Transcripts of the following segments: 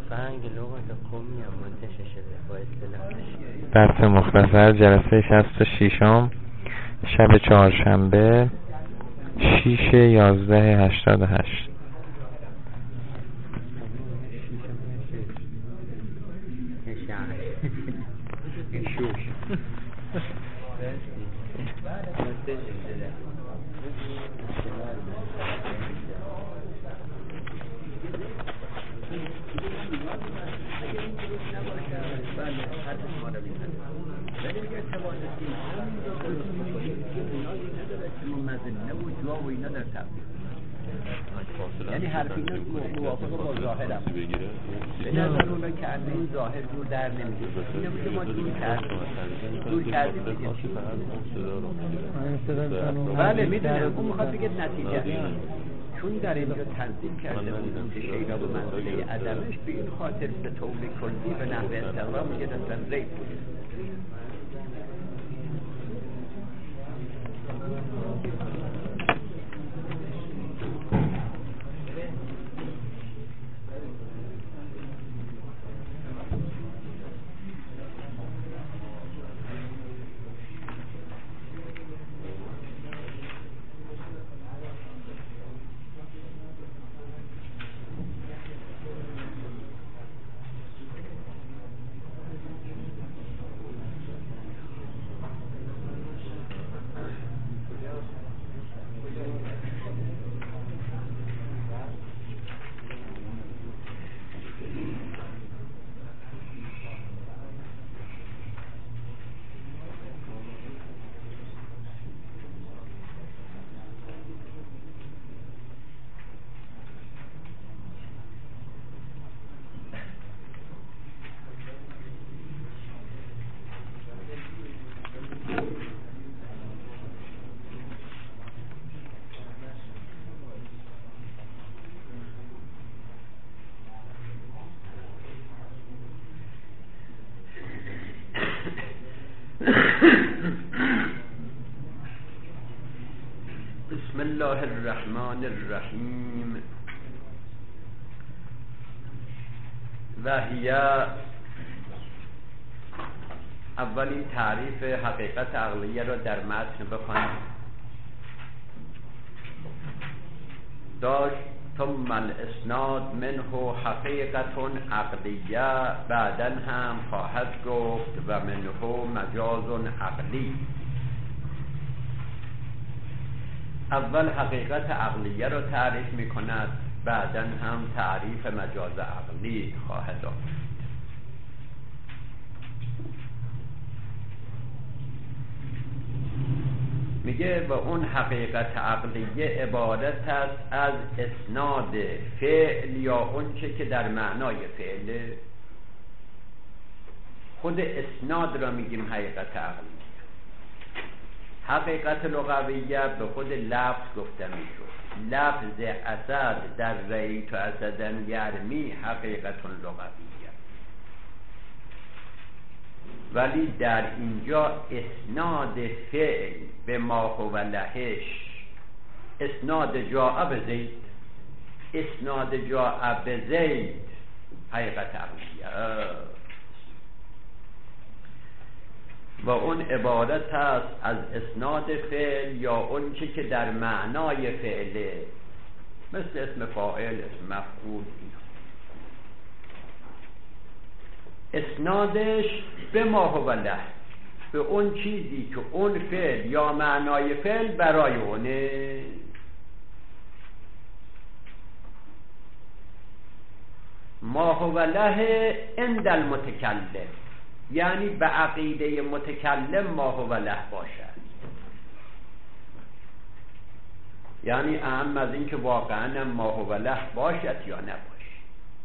درس مختصر جلسه 66 شب چهارشنبه 6/11/88. یعنی حرفی موافق با ظاهرم به نظر اونا که از این ظاهر جور در نمیده. اینو میگه ما جور کردیم دیگه. بله میدونم اون میخواد بگه نتیجه، چون در اینجا تنظیم کرده وجود شیدا به منزله عدمش، به این خاطر به طور کلی به نحو استقرار میگه اصلا ریب بوده. بسم الله الرحمن الرحیم. و هی اولین تعریف حقیقت عقلیه را در متن بخوانیم. داشت ثم الاسناد منه حقیقت عقلیه، بعداً هم خواهد گفت و منه مجاز عقلی. اول حقیقت عقلیه را تعریف می کند، بعداً هم تعریف مجاز عقلی خواهد آورد. میگه و اون حقیقت عقلیه عبارت است از اسناد فعل یا اون چه که در معنای فعله. خود اسناد را میگیم حقیقت عقلیه. حقیقت لغویه به خود لفظ گفته میشد. لفظ اسد در رأیت اسدا یرمی حقیقت لغویه، ولی در اینجا اسناد فعل به ما هو لهش، اسناد جاء به زید، اسناد جاء به زید حقیقت عقلیه و اون عبارت است از اسناد فعل یا اون چه که در معنای فعله، مثل اسم فاعل، اسم مفعول. اسنادش به ما هو له، به اون چیزی که اون فعل یا معنای فعل برای اونه. ما هو له عند المتکلم، یعنی به عقیده متکلم ما هو له باشد. یعنی اهم از این که واقعا ما هو له باشد یا نباشد.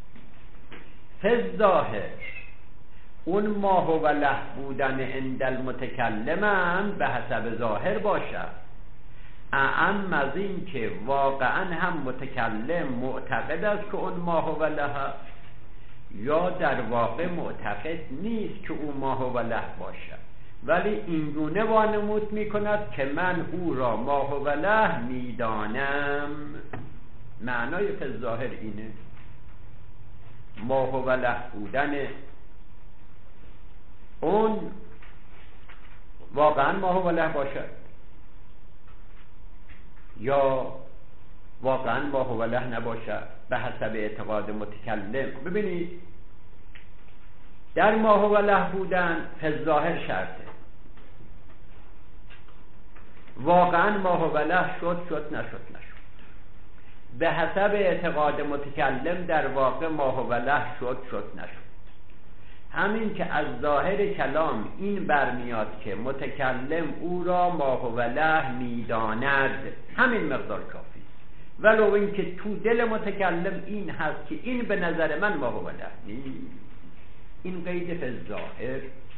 فالظاهر اون ما هو له بودن عند المتکلم به حسب ظاهر باشد، اهم از این که واقعا هم متکلم معتقد است که اون ما هو له، یا در واقع معتقد نیست که او ما هو له باشد، ولی این گونه وانمود می کند که من او را ما هو له می دانم. معنای فی الظاهر اینه. ما هو له بودن اون واقعا ما هو له باشد یا واقعا ما هو له نباشد به حسب اعتقاد متکلم. ببینید در ما هو له بودن فظاهر شرطه، واقعا ما هو له شد نشد. به حسب اعتقاد متکلم در واقع ما هو له شد نشد. همین که از ظاهر کلام این برمیاد که متکلم او را ما هو له میداند، همین مقدار کافی است، ولو این که تو دل متکلم این هست که این به نظر من ما هو له نیست. این قید فظاهر.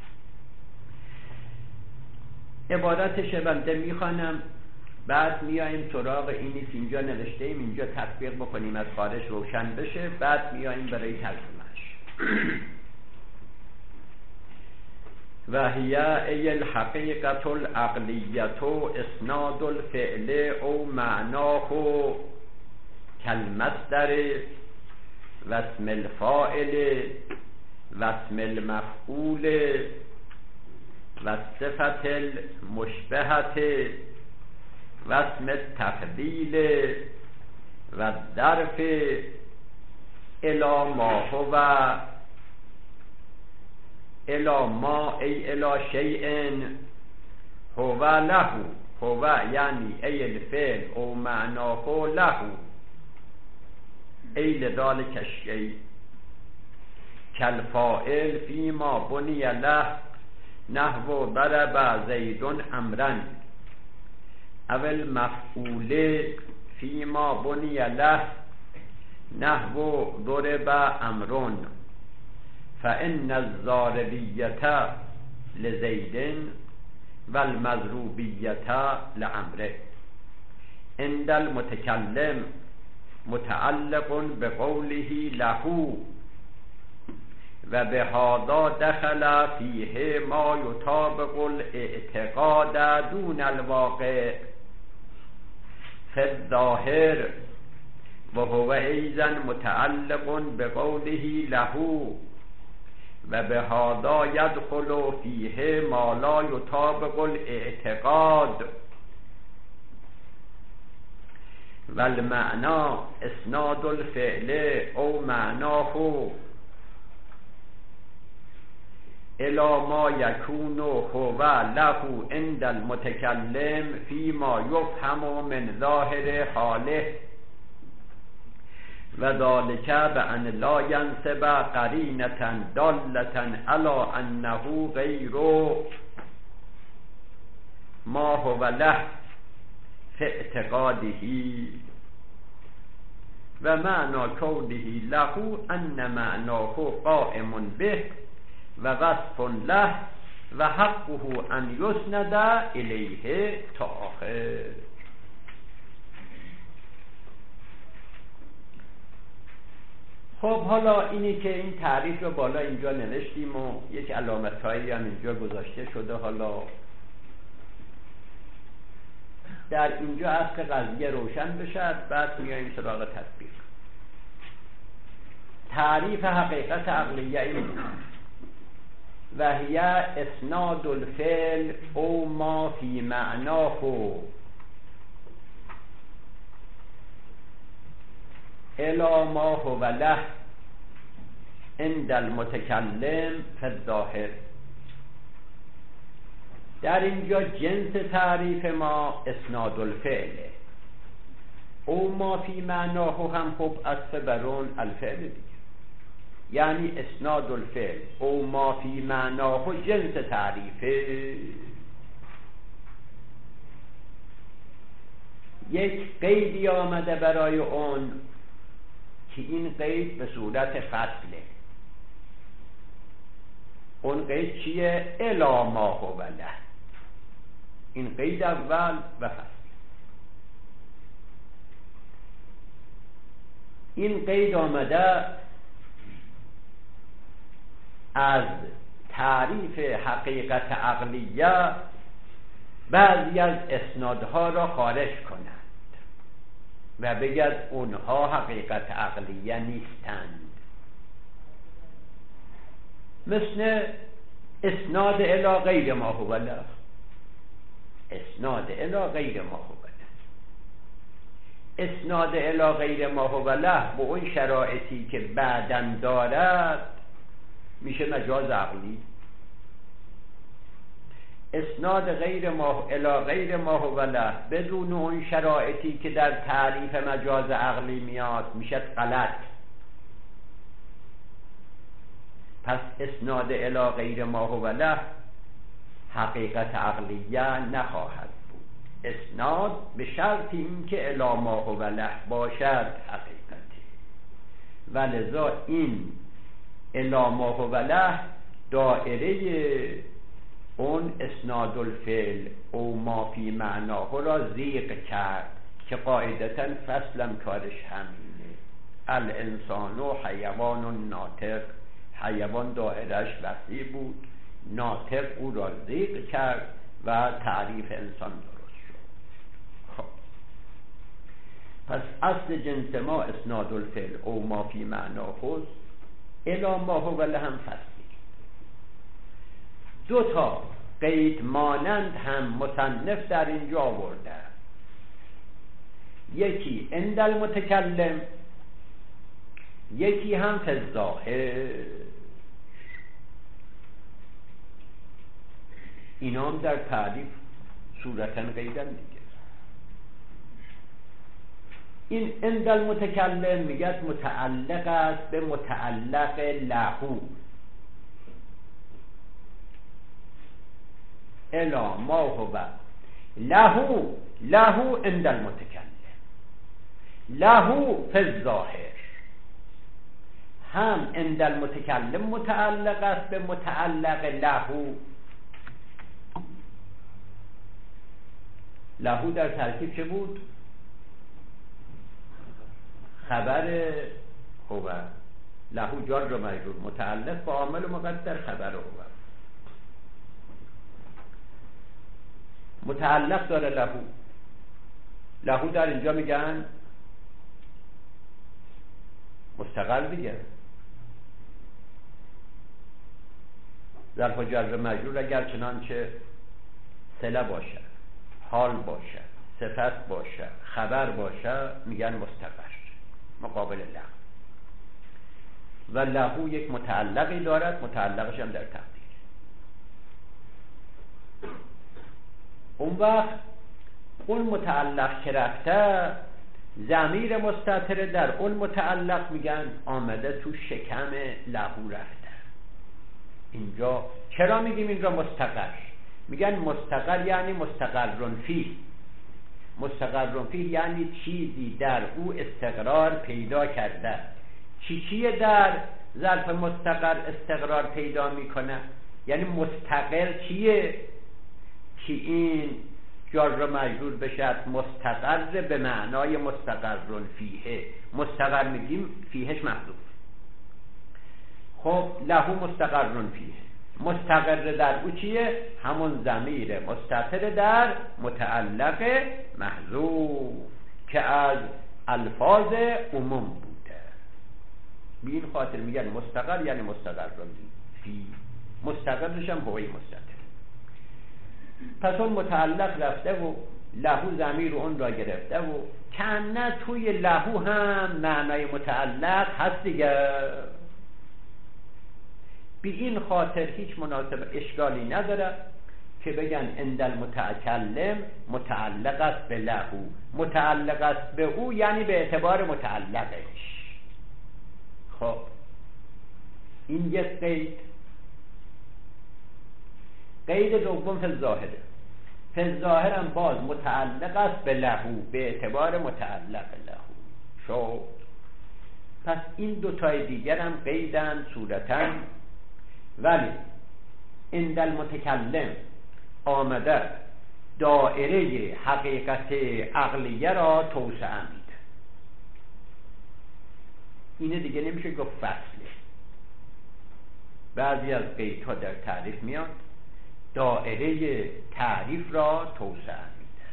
عبارتش بنده میخوانم، بعد میایم سراغ اینی که اینجا نوشته ایم، اینجا تطبیق بکنیم از خارج روشن بشه، بعد میایم برای ترجمهش. و هی ای الحقیقت العقلیت اسناد الفعل او معناه کالمصدر و اسم الفاعل و اسم المفعول و صفت المشبهت و اسم التفضیل و ظرف الی ما هو الی ما ای الی شیء هو له، هو یعنی ای الفعل او معناه له ای لذلک الشیء کالفاعل فیما بنی له نحو ضرب زید امرا او المفعول فیما بنی له نحو ضرب امر فان الضاربیة لزید و المضروبیة لعمره. عند المتکلم متعلق بقوله له و به هذا دخل فیه ما یطابق الاعتقاد دون الواقع فی الظاهر و هو ایضا متعلق بقوله له و به هذا یدخل فیه ما لا یطابق الاعتقاد و المعنى اسناد الفعل او معناه الی ما یکون هو له عند المتکلم فیما یفهم من ظاهر حاله و ذلک بأن لا ینسب قرینة دالة علی انه غیر ما هو له فی اعتقاده و معنی کونه له ان معناه قائم به و وصف له و حقه ان یسند الیه تا آخر. خب حالا اینی که این تعریف رو بالا اینجا نوشتیم و یک علامت‌هایی هم اینجا گذاشته شده، حالا در اینجا اصل قضیه روشن بشه، بعد میاییم سراغ تطبیق. تعریف حقیقت عقلیه این و هی اسناد الفعل او ما فی معناه الی ما هو له عند المتکلم فی الظاهر. در اینجا جنس تعریف ما اسناد الفعل، او ما فی معناه هم خب عطف بر اون الفعل دیگه، یعنی اسناد الفعل او ما فی معناه جنس تعریفه. یک قیدی آمده برای اون که این قید به صورت فصله. اون قید چیه؟ الی ما هو له. این قید اول و فصل. این قید آمده از تعریف حقیقت عقلیه بعضی از اسنادها را خارج کند و بگد اونها حقیقت عقلیه نیستند. مثل اسناد الی غیر ما هو له، اسناد الی غیر ما هو له، اسناد الی غیر ما هو له با اون شرایطی که بعدن دارد میشه مجاز عقلی. اسناد غیر ما الی غیر ما هو له بدون اون شرایطی که در تعریف مجاز عقلی میاد میشه غلط. پس اسناد الی غیر ما هو له حقیقت عقلیه نخواهد بود. اسناد به شرط این که الی ما هو له باشد حقیقتی، و لذا این الی ما هو له دائره اون اسناد الفعل او ما فی معناه را زیغ کرد که قاعدتا فصلم کارش همینه. الانسان و حیوان ناطق، حیوان دائرش وسیع بود، ناطق او را زیغ کرد و تعریف انسان درست شد. خب پس اصل جنس ما اسناد الفعل او ما فی معناه الی ما هو له هم فصلی. دو تا قید مانند هم مصنف در اینجا آورده، یکی عند المتکلم، یکی هم فی الظاهر. اینا هم در تعریف صورتا قیدن دیگه. این عند المتکلم میگه متعلق است به متعلق لهو، الا ما هو لهو عند المتکلم، لهو فی الظاهر. هم عند المتکلم متعلق است به متعلق لهو. لهو در ترکیب چه بود؟ خبر هو، لهو جار و مجرور، متعلق با عامل مقدر خبر هو. متعلق داره لهو در اینجا میگن مستقل دیگه. ظرف و جر مجرور اگر چنانچه صله باشه، حال باشه، صفت باشه، خبر باشه میگن مستقر مقابل لهو. و لهو یک متعلقی دارد، متعلقش هم در تقدیر. اون وقت اون متعلق که رفته ضمیر مستتر در اون متعلق میگن آمده تو شکم لهو رفته. اینجا چرا میگیم اینجا مستقر؟ میگن مستقر یعنی مستقرن فیه. مستقرن فیه یعنی چیزی در او استقرار پیدا کرده. چیه در ظرف مستقر استقرار پیدا میکنه؟ یعنی مستقر چیه؟ که این جار و مجرور بشد مستقر به معنای مستقرن فیه. مستقر میگیم فیهش محذوف. خب لهو مستقرن فیه، مستقر در او چیه؟ همون ضمیر مستتر در متعلق محذوف که از الفاظ عموم بوده. به این خاطر میگن مستقر یعنی مستقرن فی، مستقرش هم هوی مستتر. پس اون متعلق رفته و لهو ضمیر اون را گرفته و کنه توی لهو هم معنای متعلق هست دیگه. به این خاطر هیچ مناسب اشکالی نداره که بگن عند المتکلم متعلق است به لهو، متعلق است به او یعنی به اعتبار متعلقش. خب این یک قید. قید دوم فی الظاهره. فی الظاهر هم باز متعلق است به لهو به اعتبار متعلق لهو شد. پس این دوتای دیگر هم قیدن صورتاً، ولی عند المتکلم آمده دائره حقیقت عقلیه را توسعه میده. اینه دیگه نمیشه گفت فصله. بعضی از قیدها در تعریف میاد دائره تعریف را توسعه میده.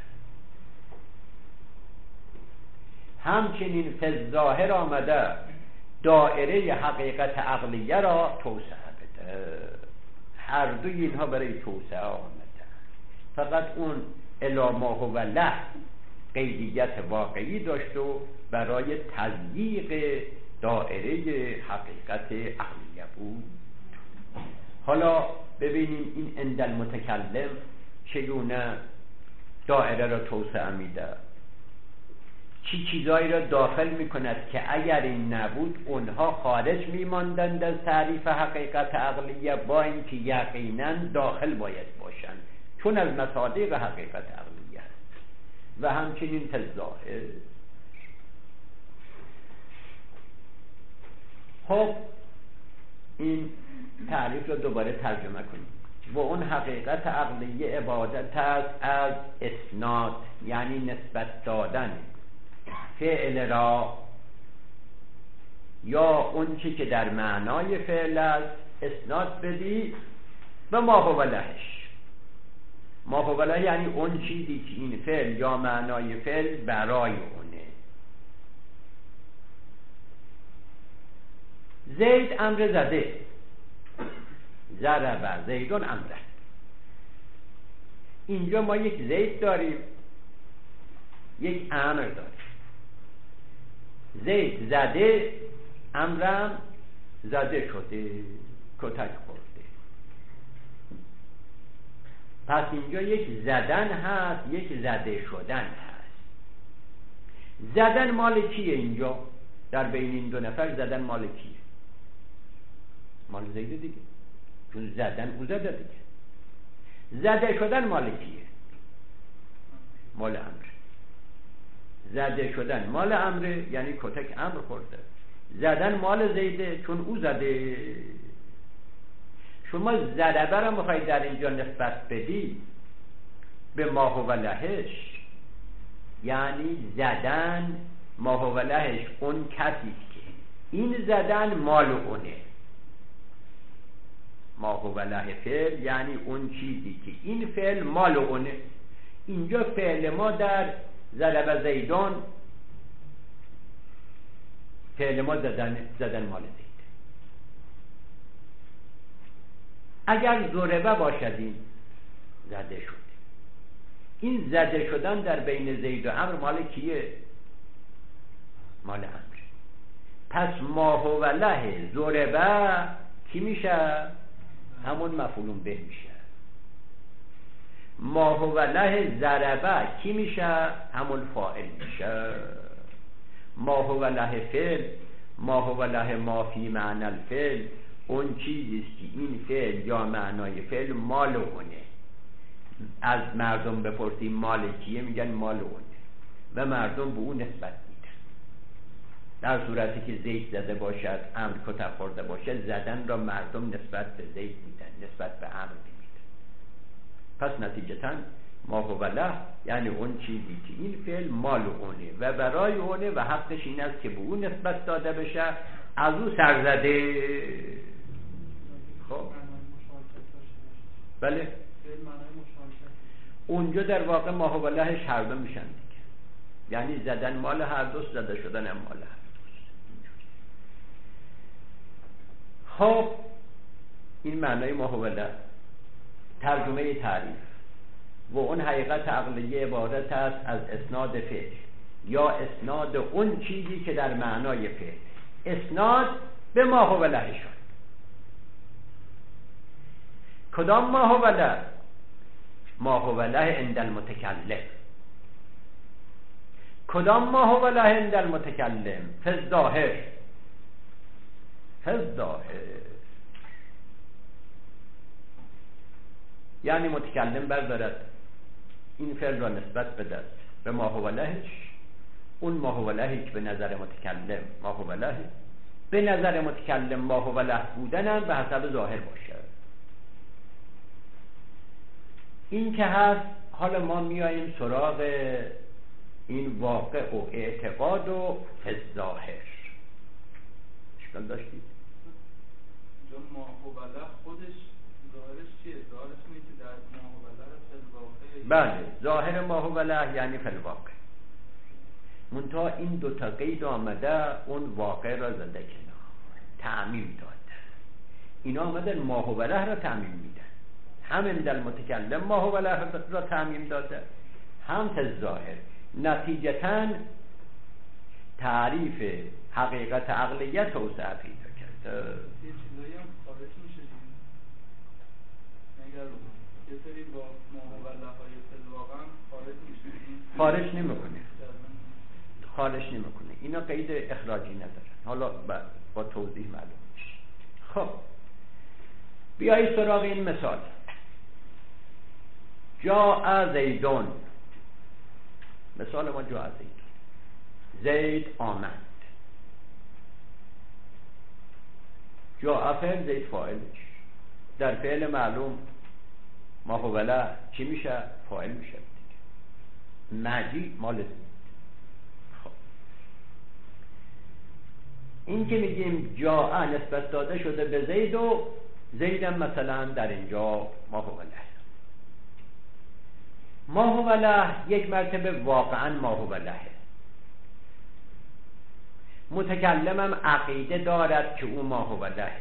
همچنین فی الظاهر آمده دائره حقیقت عقلیه را توسعه بده. هر دوی اینها برای توسعه آمده، فقط اون الا ما هو له قیدیت واقعی داشت و برای تضییق دائره حقیقت عقلیه بود. حالا ببینیم این عند المتکلم چگونه دائره را توسعه میده، چی چیزایی را داخل میکند که اگر این نبود اونها خارج میماندند از تعریف حقیقت عقلیه، با اینکه یقینا داخل باید باشند چون از مصادیق حقیقت عقلیه است. و همچنین تظاهر. خب این تعریف رو دوباره ترجمه کنیم. و اون حقیقت عقلیه عبادت است از اسناد، یعنی نسبت دادن فعل را یا اون چی که در معنای فعل است اسناد بدی و ما هو لهش. ما هو له یعنی اون چیزی که این فعل یا معنای فعل برای اونه. زید امر زده، ضرب زیدون امره. اینجا ما یک زید داریم، یک امر داریم. زید زده، امرم زده شده، کتک خورده. پس اینجا یک زدن هست، یک زده شدن هست. زدن مال کیه اینجا؟ در بین این دو نفر زدن مال کیه؟ مال زیده دیگه، چون زدن او زده دیگه. زده شدن مال کیه؟ مال امر. زده شدن مال امره، یعنی کتک امر خورده. زدن مال زیده چون او زده. شما ضربه را میخواید در اینجا نسبت بدی به ما هو لهش، یعنی زدن ما هو لهش اون کسی که این زدن مال اونه. ما هو له فعل یعنی اون چیزی که این فعل مال اونه. اینجا فعل ما در ضرب زیدان، فعل ما زدن مال زید. اگر ضربه باشد این زده شد. این زده شدن در بین زید و امر مال کیه؟ مال امر. پس ما هو له ضربه کی میشه؟ همون مفعول به میشه. ما هو له ضربه کی میشه؟ همون فاعل میشه. ما هو له فعل، ما هو له ما فی معنی الفعل، اون چیزیست که این فعل یا معنای فعل مال اونه. از مردم بپرسیم مال کیه، میگن مال اونه و مردم به اون نسبت میدن. در صورتی که زید زده باشد، امر کتک خورده باشد، زدن را مردم نسبت به زید میدن، نسبت به امر نمیدن. پس نتیجتاً ما هو له یعنی اون چیزی که این فعل مال اونه و برای اونه و حقش این است که به اون نسبت داده بشه، از او سرزده. خب بله، اونجا در واقع ما هو لهش هر دو میشن دیگه، یعنی زدن مال هر دوست، زده شدن هم مال هر دوست. خب این معنای ما هو له. ترجمه تعریف. و اون حقیقت عقلیه عبارت است از اسناد فعل یا اسناد اون چیزی که در معنای فعل، اسناد به ما هو له شد. کدام ما هو له؟ ما هو له عند المتکلم. کدام ما هو له عند المتکلم؟ فی الظاهر. فی الظاهر یعنی متکلم بردارد این فعل را نسبت بدهد به ما هو لهش، اون ما هو لهی که به نظر متکلم ما هو له، به نظر متکلم ما هو له بودن به حسب ظاهر باشه. این که هست. حالا ما میاییم سراغ این واقع و اعتقاد و ظاهر. اشکال داشتید؟ ما هو له خودش ظاهرش چیه؟ ظاهرش اینه که در ما هو له فی الواقع. بله، ظاهر ما هو له یعنی فی الواقع. منتها این دو تا قید آمده، اون واقع را زده کنار، تعمیم داده. اینا آمدن ما هو له را تعمیم میدن. هم اندل متکلم ما هو له را تعمیم داده، هم ظاهر. نتیجتاً تعریف حقیقت عقلیت توسعه پیدا کرده. یه چیزایی هم خارج میشه اگر یه سری با ماهواله‌های واقعا خارج میشه، خارج نمیکنه. اینا قید اخراجی ندارن. حالا با توضیح معلوم میشه. خب بیایید سراغ این مثال. جاء زیدون، مثال ما جاء زیدون، زید آمد. جاء فعل، زید فاعلش. در فعل معلوم ما هو له چی میشه؟ فاعل میشه دیگه. مجی مال زید. خب این که میگیم جاء نسبت داده شده به زید و زیدم مثلا در اینجا ما هو له. ما هو له یک مرتبه واقعا ما هو له. متکلمم عقیده دارد که او ما هو له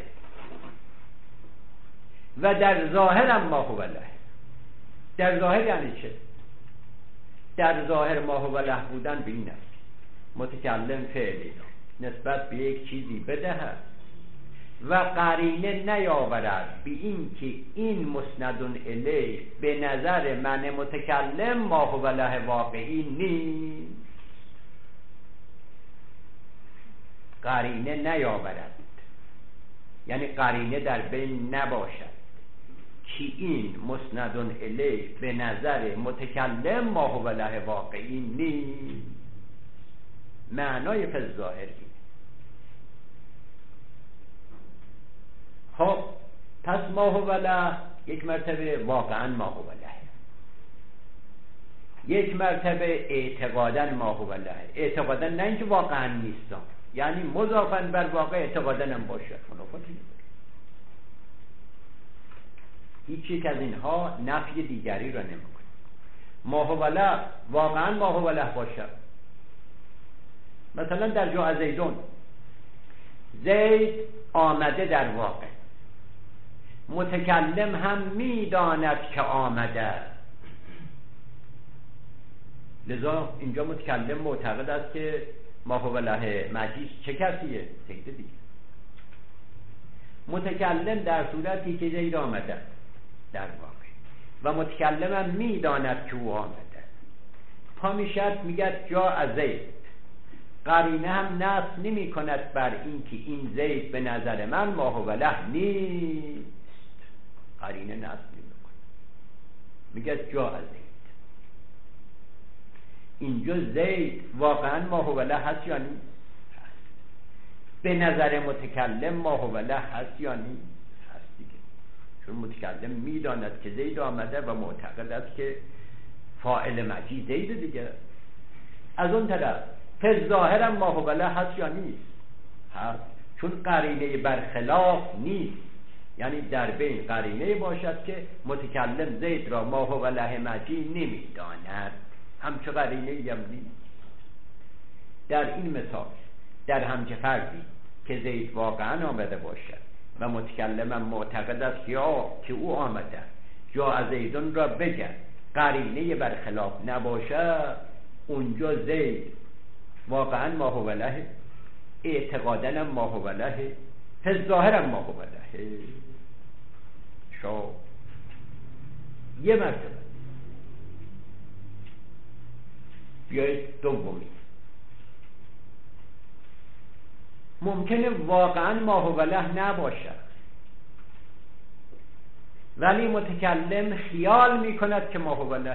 و در ظاهرم ما هو له. در ظاهر یعنی چه؟ در ظاهر ما هو له بودن به این است متکلم فعلی نسبت به یک چیزی بدهد و قرینه نیاورد به این که این مسندون الیه به نظر من متکلم ما هو له واقعی نیست. قرینه نیاورد یعنی قرینه در بین نباشد که این مسندون الیه به نظر متکلم ما هو له واقعی نیست. معنای فی ظاهر. خب پس ما هو له یک مرتبه واقعا ما هو له، یک مرتبه اعتقادا ما هو له. اعتقادا نه اینکه واقعا نیستم، یعنی مضافاً بر واقع اعتقادا هم باشد. منافاتی نداره. هیچ یک از اینها نفی دیگری را نمیکنه. ما هو له واقعا ما هو له باشد. مثلا در جاء زیدون، زید آمده در واقع، متکلم هم میداند که آمده، لذا اینجا متکلم معتقد است که ما هو له مجیز چه کسیه؟ زید دیگه. متکلم در صورتی که زید آمده در واقع و متکلم هم میداند که او آمده، پا میشد میگه جاء زید. قرینه هم نصب نمی کند بر این که این زید به نظر من ما هو له نیست. قرینه نصب نمی کند، میگه جاء زید. اینجا زید واقعا ما هو له هست یا نیست؟ هست. به نظر متکلم ما هو له هست یا نیست؟ هست دیگه. چون متکلم میداند که زید آمده و معتقد است که فاعل مجی زید دیگه. از اون طرف فی ظاهرم ما هو له هست یا نیست؟ هست. چون قرینه برخلاف نیست، یعنی در بین قرینه باشد که متکلم زید را ما هو له مجی نمیداند، همچه قرینه ای هم نیست. در این مثال در همچه فرضی که زید واقعا آمده باشد و متکلمم معتقد است که او آمده، جاء زیدون را بگه، قرینه برخلاف نباشد، اونجا زید واقعا ما هو له، اعتقاداً ما هو له، فی ظاهر ما هو له. یه مرتبه. بیایید دومی. ممکنه واقعا ما هو له نباشد ولی متکلم خیال میکند که ما هو له،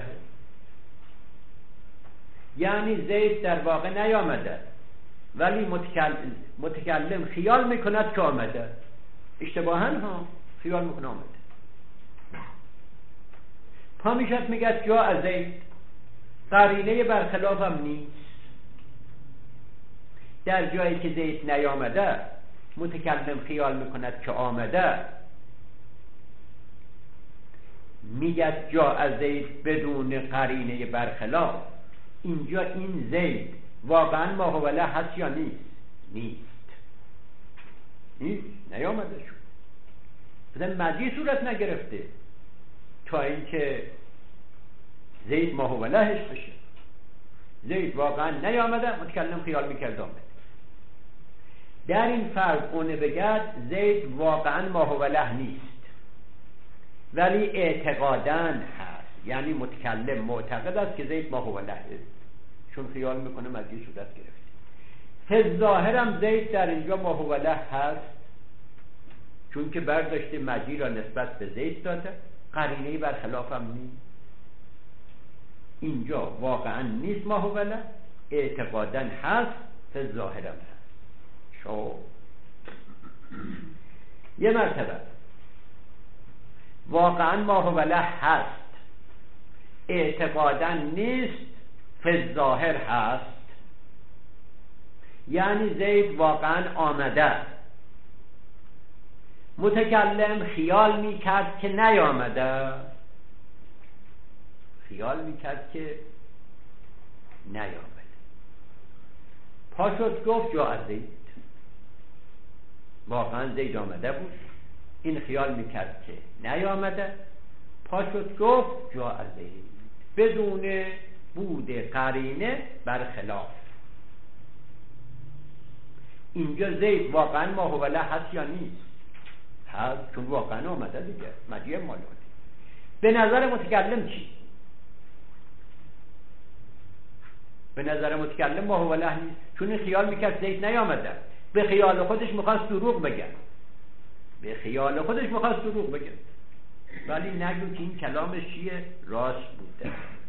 یعنی زید در واقع نیامده ولی متکلم خیال میکند که آمده. اشتباهاً ها خیال میکنه آمده. پا میشد میگه جاء زید، قرینه برخلاف هم نیست. در جایی که زید نیامده متکلم خیال میکند که آمده، میگه جاء زید بدون قرینه برخلاف. اینجا این زید واقعا ما هو له هست یا نیست؟ نیست نیامده شد. مثلا مجیع صورت نگرفته تا اینکه زید ما هو لهش بشه. زید واقعا نیامده، متکلم خیال میکرد آمده. در این فرض اونه بگرد زید واقعا ما هو له نیست ولی اعتقاداً هست، یعنی متکلم معتقد است که زید ما هو له است چون خیال میکنه مجیع صورت گرفته. فی ظاهرم زید در اینجا ما هو له هست چون که برداشته مجیع را نسبت به زید داده، قرینه‌ای برخلاف هم نیست. اینجا واقعا نیست ما هو له، اعتقاداً هست، فی ظاهرم هست. یه مرتبه واقعا ما هو له هست، اعتقادا نیست، فی ظاهر هست، یعنی زید واقعا آمده، متکلم خیال میکرد که نیامده، خیال میکرد که نیامده، پا شد گفت جا از زید، واقعا زید آمده بود، این خیال میکرد که نیامده، پا شد گفت جا از زید بدون بود قرینه برخلاف. اینجا زید واقعا ما هو له هست یا نیست؟ هست چون واقعا آمده دیگه، مجیع مالونه. به نظر متکلم چی؟ به نظر متکلم ما هو له نیست چون این خیال میکرد زید نیامده، به خیال خودش میخواست دروغ بگه، به خیال خودش میخواست دروغ بگه، ولی نگو که این کلامش چیه؟ راست بوده.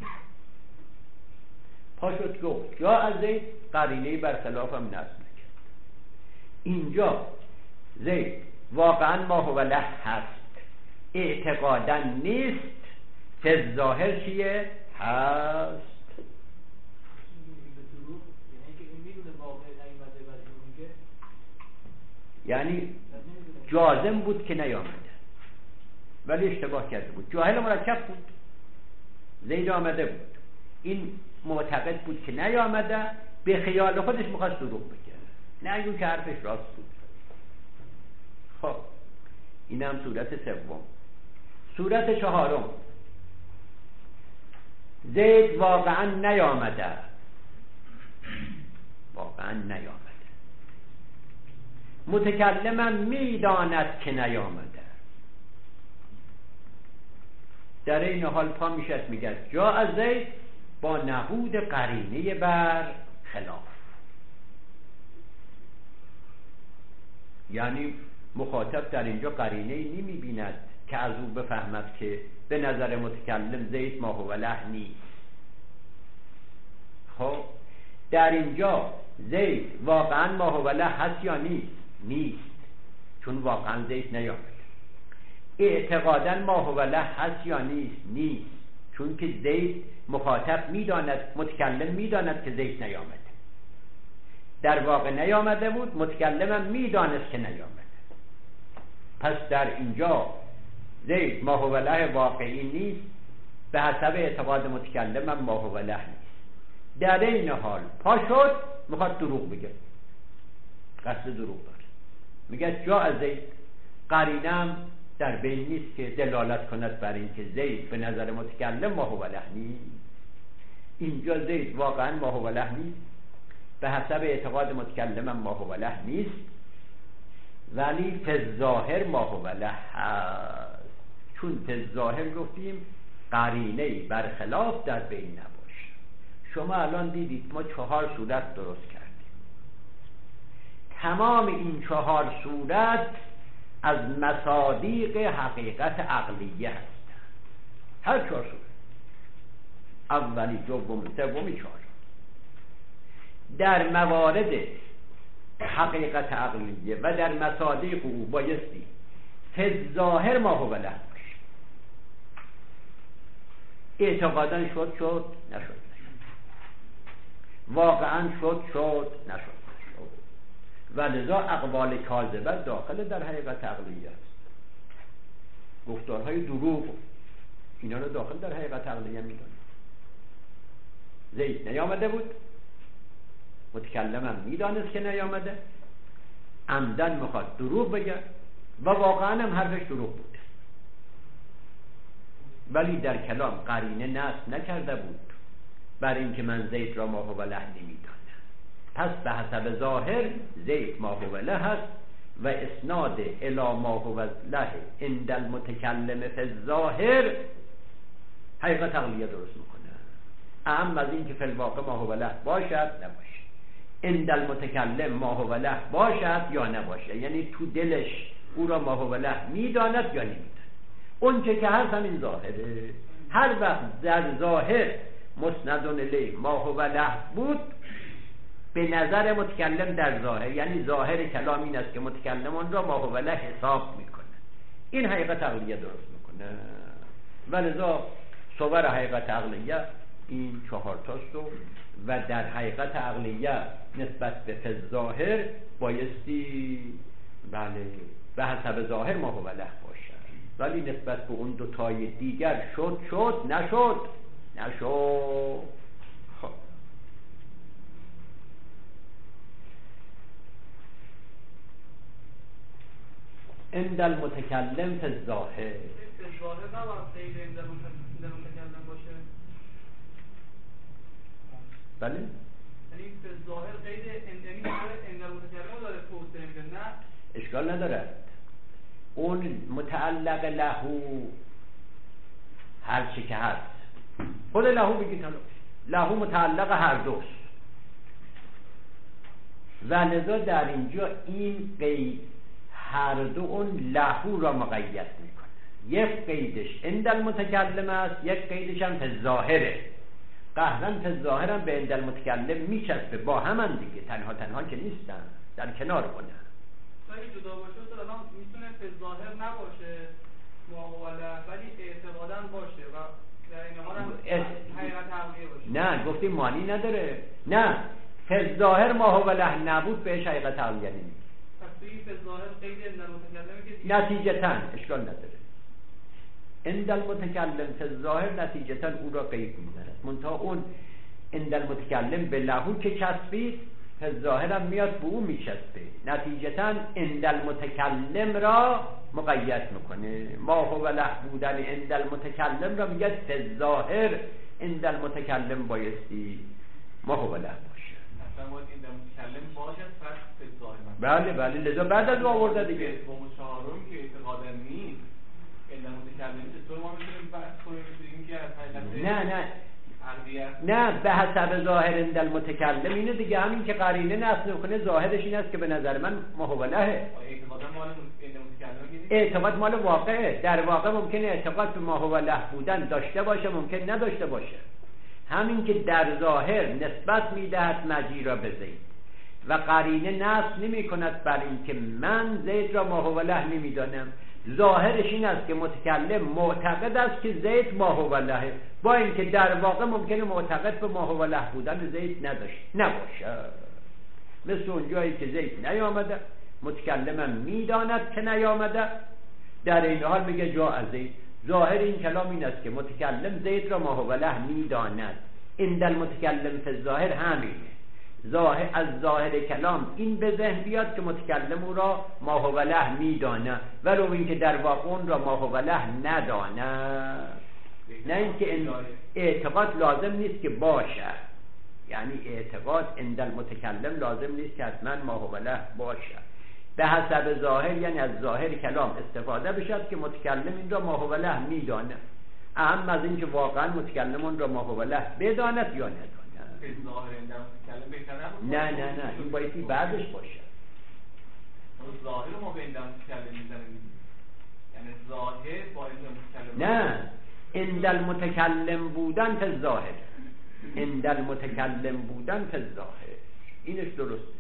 پا شد گفت جا از زید، قرینه‌ای برخلاف هم نصب کرد. اینجا زید واقعا ما هو له هست، اعتقادا نیست، فی ظاهر چیه؟ هست. یعنی جازم بود که نیامده ولی اشتباه کرده بود، جاهل مرکب بود. زید آمده بود، این معتقد بود که نیامده، به خیال خودش میخواست دروغ بگه، نگو که حرفش راست بود. خب این هم صورت سوم. صورت چهارم، زید واقعا نیامده، واقعا نیامده، متکلمم میداند که نیامده، در این حال پا میشد میگه جا از زید با نبود قرینه بر خلاف، یعنی مخاطب در اینجا قرینه نمیبیند که از او بفهمد که به نظر متکلم زید ما هو له نیست. خب در اینجا زید واقعا ما هو له هست یا نیست؟ نیست چون واقعا زید نیامده. اعتقادا ما هو له هست یا نیست؟ نیست چون که زید مخاطب میداند، متکلم میداند که زید نیامده، در واقع نیامده بود، متکلمم میدانست که نیامده. پس در اینجا زید ما هو له واقعی نیست، به حسب اعتقاد متکلمم ما هو له نیست. در این حال پا شد میخواد دروغ بگه، قصد دروغ داره، میگه جا از زید، قرینم در بین نیست که دلالت کند بر این که زید به نظر متکلم ما هو له نیست. اینجا زید واقعا ما هو له نیست، به حسب اعتقاد متکلمم ما هو له نیست، ولی فی ظاهر ما هو له هست، چون فی ظاهر گفتیم قرینه‌ای برخلاف در بین نباشه. شما الان دیدید ما 4 صورت درست کردیم، تمام این 4 صورت از مصادیق حقیقت عقلیه هست، هر 4 صورت، اولی، دومی، سومی، 4 در موارد حقیقت عقلیه و در مصادیق او بایستی فی ظاهر ما هو له باشه. اعتقادا شد نشد، واقعا شد نشد، و لذا اقوال کاذبه داخل در حقیقت عقلیه است، گفتارهای دروغ اینا رو داخل در حقیقت عقلیه میدونه. زید نیامده بود، متکلمم میدانست که نیامده، عمدن میخواد دروغ بگه، و واقعا هم حرفش دروغ بوده، ولی در کلام قرینه نصب نکرده بود برای اینکه من زید را ما هو له نمیدانم. پس به حسب ظاهر زید ما هو له هست و اسناد الی ما هو له عند المتکلم فی الظاهر حقیقت عقلیه درست میکنه. اهم از این که فی الواقع ما هو له باشد نباشه، عند المتکلم ما هو له باشد یا نباشه، یعنی تو دلش او را ما هو له میداند یا نمیداند. اون که هست همین ظاهره. هر وقت در ظاهر مسند الیه ما هو له بود، به نظر متکلم در ظاهر، یعنی ظاهر کلام این است که متکلم اون را ما هو له حساب میکنه، این حقیقت عقلیه درست میکنه. ولذا صور حقیقت عقلیه این 4 تاست و در حقیقت عقلیه نسبت به ظاهر بایستی بله به حسب ظاهر ما هو له باشد، ولی نسبت به اون 2 تای دیگر شد نشد. خب عند المتکلم فی الظاهر نباید قید عند المتکلم باشه. بله یعنی فی الظاهر قید عند المتکلم داره توضیح میده، نه اشکال نداره. اون متعلق لهو هر چی که هست، خود لهو بگید لهو متعلق هر دوست، و لذا در اینجا این قید هر دو اون لهو را مقید میکنه. یک قیدش عند المتکلم است، یک قیدش هم فی ظاهره. قهرن فی ظاهر هم به عند المتکلم میچسبه، با هم دیگه، تنها که نیستن، در کنار کنن. ولی جدا باشه مثلا میتونه فی ظاهر نباشه ما هو له، ولی اعتقادا باشه و در این حال هم حقیقت عقلیه باشه. نه گفتیم معنی نداره. نه فی ظاهر ما هو له نبود بهش حقیقت عقلیه نمیگه. پس توی فی ظاهر قید عند المتکلم که نتیجتاً اشکال نداره. عند المتکلم فی ظاهر نتیجتاً او را قید میزند، منتها اون عند المتکلم به لهو که چسبید فی ظاهر هم میاد به او میچسبه، نتیجتاً عند المتکلم را مقید میکنه. ما هو له بودن عند المتکلم را میگه فی ظاهر عند المتکلم بایستی ما هو له باشه. اصلا باید عند المتکلم باشد پس فی بله ظاهر. بله، لذا بعد از آورده دیگه دوم چهارم که اعتقادا نیست عند المتکلم چطور ما میتونیم بحث کنیم بگیم که از حقیقت نه به حسب ظاهر عند المتکلم اینه دیگه، همین که قرینه نصب کنه ظاهرش این است که به نظر من ما هو له. اعتقاد مال واقعه. در واقع ممکنه اعتقاد به ما هو له بودن داشته باشه، ممکن نداشته باشه. همین که در ظاهر نسبت میدهد مجی را به زید و قرینه نصب نمی کند بر این که من زید را ما هو له نمیدانم، ظاهرش این است که متکلم معتقد است که زید ما هو له، با اینکه در واقع ممکنه معتقد به ما هو له بودن زید نباشه. مثل اون جایی که زید نیامده، متکلمم میداند که نیامده، در این حال میگه جا از زید. ظاهر این کلام این است که متکلم زید را ما هو له میداند، عند المتکلم فی الظاهر همینه. از ظاهر کلام این به ذهن بیاد که متکلم او را ما هو له میدانه، ولو اینکه در واقع اون را ما هو له ندانه. نه اینکه اعتقاد لازم نیست که باشه، یعنی اعتقاد عند المتکلم لازم نیست که حتما ما هو له باشه. به حسب ظاهر یعنی از ظاهر کلام استفاده بشد که متکلم این را ما هو له میدانه، اهم از اینکه واقعا متکلم اون را ما هو له بداند یا نداند. نه این بایدی بعدش باشه. ظاهر ما به عند المتکلم میزنیم، یعنی ظاهر با عند المتکلم. نه عند المتکلم بودن فی ظاهر، عند المتکلم بودن فی ظاهر، اینش درسته.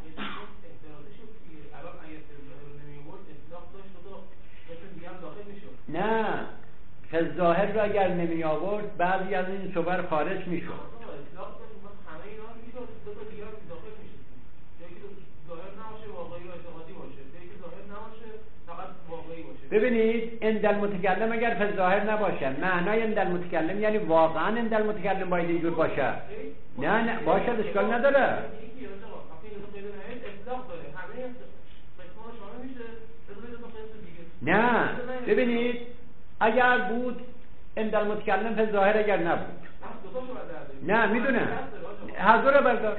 نه فی ظاهر را اگر نمی آورد بعضی از این صور خارج میشد. ببینید عند المتکلم اگر فی ظاهر نباشه، معنای عند المتکلم یعنی واقعا عند المتکلم باید اینجور باشه. نه باشد، اشکال نداره. نه ببینید اگر بود عند المتکلم فی ظاهر، اگر نبود نه میدونم هر دو رو بردار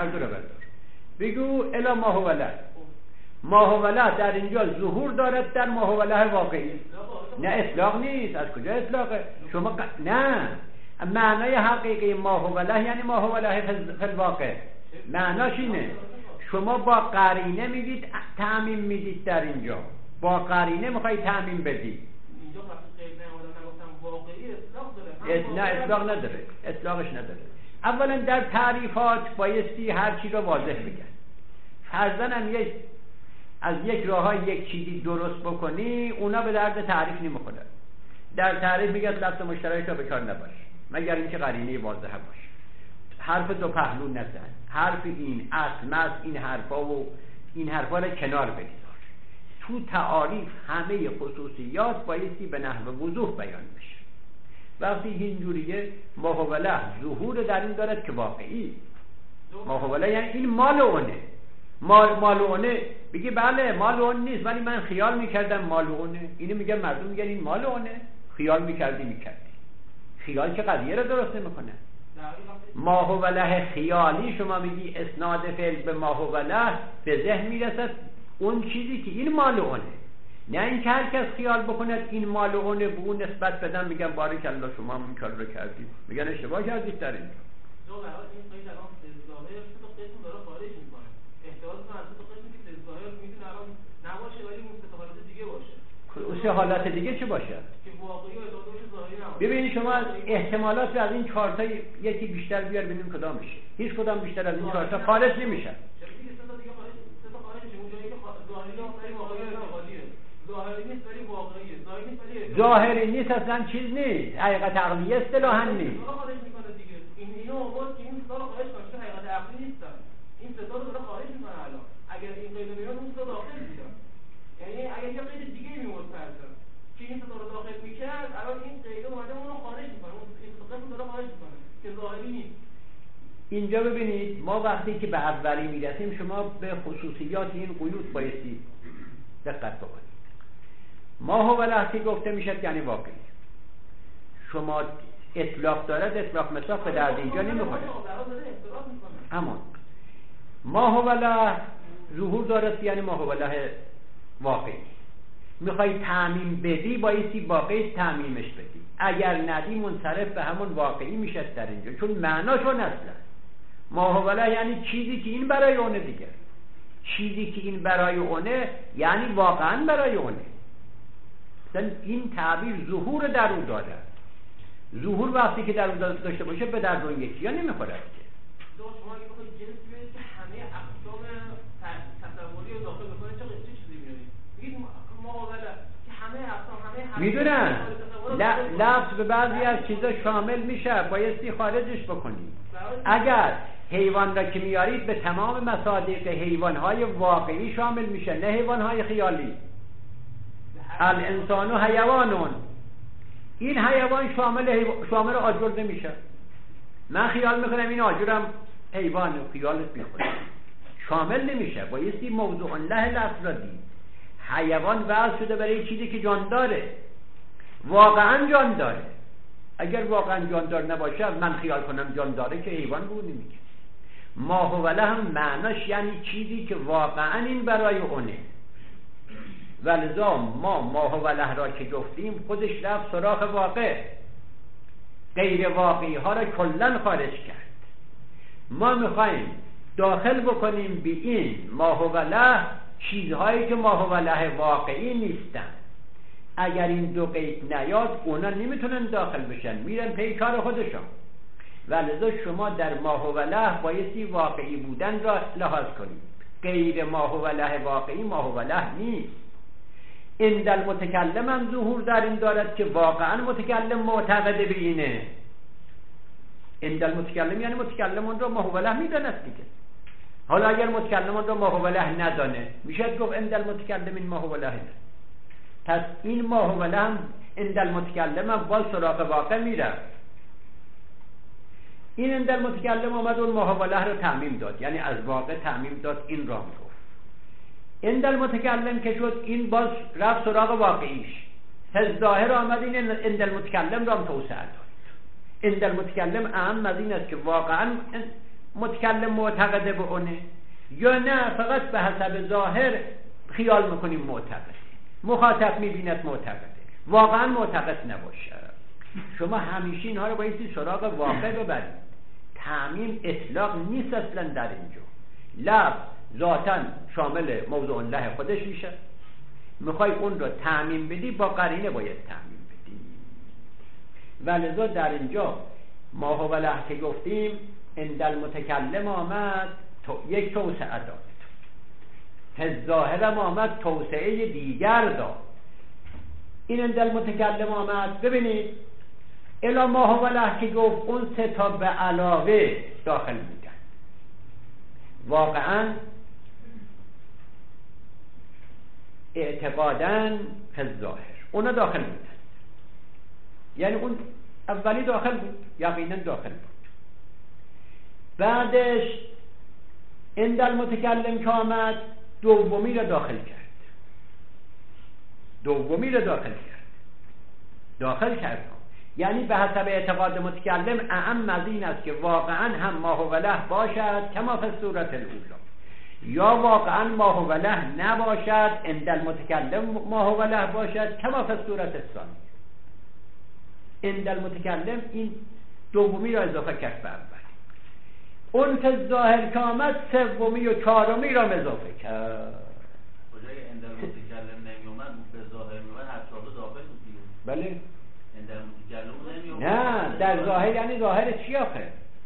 بگو الا ما هو له. ما هو له در اینجا ظهور دارد در ما هو له واقعی. نه اطلاق نیست. از کجا اطلاقه؟ شما نه معنای حقیقی ما هو له یعنی ما هو له فی الواقع. معناش اینه شما با قرینه میگید تعمیم میدید، در اینجا با قرینه میخوای تعمیم بدید. اینجا وقتی غیر نمودم واقعی اطلاق داره. نه اطلاق نداره، اطلاقش نداره. اولا در تعریفات بایستی هر چی رو واضح بگن. فرضاً از یک راههای یک چیزی درست بکنی اونا به درد تعریف نمیخورن. در تعریف میگه لفظ مشترک را به کار نباش مگر اینکه قرینه واضحه باشه. حرف دو پهلو نزن، حرف این اصل مس این حرفا رو کنار بگذار. تو تعاریف همه خصوصیات بایستی به نحو وضوح بیان بشه. وقتی اینجوریه ما هو له ظهور در این دارد که واقعی. ما هو له یعنی این مال اونه. مال اونه بگی بله مال اون نیست ولی من خیال میکردم مال اونه. اینو میگن مردم میگن این مال اونه، خیال میکردی. خیال که قضیه رو درست نمیکنه. ما هو له خیالی شما میگی اسناد فعل به ما هو له به ذهن میرسد اون چیزی که این مال اونه. نه اینکه هر کس خیال بکند این مال اونه به اون نسبت بدن میگن بارک الله شما هم این کار رو کردید. میگن اشتباه کردید در اینجا. دو برای این قید الان ظاهر تو قسم داره خارج میکنه. احتمال کنه تو قسمی که ظاهر میتونه الان نباشه ولی اون سه حالت دیگه باشه. اون سه حالت دیگه چه باشه؟ که واقعی و ظاهری نباشه. ببینید شما احتمالات از این چهار تا یکی بیشتر بیار ببینیم کدام میشه. هیچ کدام بیشتر از این چهار تا خارج نمیشه. ظاهری نیست اصلا چیز نیست، حقیقت عقلی اصطلاحاً نیست. اینو آورد که این ستا رو خارج کنه، چون حقیقت عقلی نیستن. این ستا رو داره خارج میکنه الان. اگر این قید میاد اون ستا داخل میشن. یعنی اگر یه قید دیگه میورد فرضاً که این ستا رو داخل میکرد، الان این قید اومده اون رو خارج میکنه. اون این ستا رو داره خارج میکنه که ظاهری نیست. اینجا ببینید ما وقتی که به اولی میرسیم شما به خصوصیات این قیود بایستی دقت بکنید. ما هو له گفته میشد یعنی واقعی. شما اطلاق دارد، اطلاق مصاف به درد اینجا نمیخوره. اما ما هو له ظهور دارد یعنی ما هو له واقعی. میخوای تعمیم بدی بایستی واقعی تعمیمش بدی. اگر ندی منصرف به همون واقعی میشد در اینجا، چون معناشون اصلا ما هو له یعنی چیزی که این برای اونه دیگه. چیزی که این برای اونه یعنی واقعا برای اونه. این تعبیر ظهور در او داره. ظهور وقتی که در او داشته باشه به درد اون یکی یا نمیخوره. شما اگه بخواید جنس بیارید که همه اقسام تصوری رو داخل بکنه چه چیزی میارید؟ بگید ما هو له که همه اقسام میدونن لفظ به بعضی از چیزا شامل میشه، بایستی خارجش بکنید. اگر حیوان را که میارید به تمام مصادیق حیوانهای واقعی شامل میشه، نه حیوانهای خیالی. الانسان و حیوانون، این حیوان شامل آجر نمیشه. من خیال میکنم این آجرم حیوان و خیالت میکنم شامل نمیشه. بایستی موضوع له لفظ را دید. حیوان وضع شده برای چیزی که جان داره، واقعا جان داره. اگر واقعا جان دار نباشه من خیال کنم جان داره که حیوان بود نمیشه. ما هو له هم معناش یعنی چیزی که واقعا این برای اونه. ولذا ما هو له را که گفتیم خودش رفت سراغ واقع، غیر واقعی ها را کلن خارج کرد. ما میخوایم داخل بکنیم به این ما هو له چیزهایی که ما هو له واقعی نیستن. اگر این دو قید نیاد اونا نمیتونن داخل بشن، میرن پی کار خودشون. ولذا شما در ما هو له بایستی واقعی بودن را لحاظ کنید. غیر ما هو له واقعی ما هو له نیست. عند المتکلم هم ظهور در این دارد که واقعا متکلم معتقد به اینه. عند المتکلم یعنی متکلم اون را ما هو له میداند دیگه. حالا اگر متکلم اون را ما هو له ندانه میشه گفت عند المتکلم این ما هو له. پس این ما هو له هم عند المتکلم هم باز سراغ واقع میره. این عند المتکلم آمد اون ما هو له رو تعمیم داد، یعنی از واقع تعمیم داد، این را میگفت. عند المتکلم که شد، این باز رفت سراغ واقعیش. ظاهر آمد این عند المتکلم را هم توسعه داد. عند المتکلم اهم از این است که واقعا متکلم معتقده به اونه یا نه فقط به حسب ظاهر خیال میکنیم معتقده، مخاطب میبیند معتقده، واقعا معتقد نباشه. شما همیشه اینها رو بایستی سراغ واقع ببرید. تعمیم اطلاق نیست اصلا در اینجا. لفظ ذاتاً شامل موضوع له خودش میشه، میخوای اون رو تعمیم بدی با قرینه باید تعمیم بدی. ولذا در اینجا ما هو له که گفتیم عند المتکلم آمد یک توسعه داد، ظاهرم آمد توسعه دیگر داد. این عند المتکلم آمد، ببینید الا ما هو له که گفت اون سه تا به علاوه داخل بودن، واقعا اعتقاداً فی الظاهر اونا داخل بودن. یعنی اون اولی داخل بود، یقینا داخل بود. بعدش عند المتکلم که آمد دومی را داخل کرد، داخل کرد. یعنی به حسب اعتقاد متکلم اعم از این است که واقعا هم ما هو له باشد کما فی صورت الاولی، یا واقعا ما هو له نباشد عند المتکلم ما هو له باشد کما فی صورت الثانی. عند المتکلم این دومی را اضافه کرد به اولی. اون که ظاهر که آمد سومی و چهارمی را اضافه کرد. کجای عند المتکلم نمیومد به ظاهر میومد هر چهار داخل بود دیگه. بله. عند المتکلم نمیومد. نه در ظاهر یعنی ظاهر چی آخه؟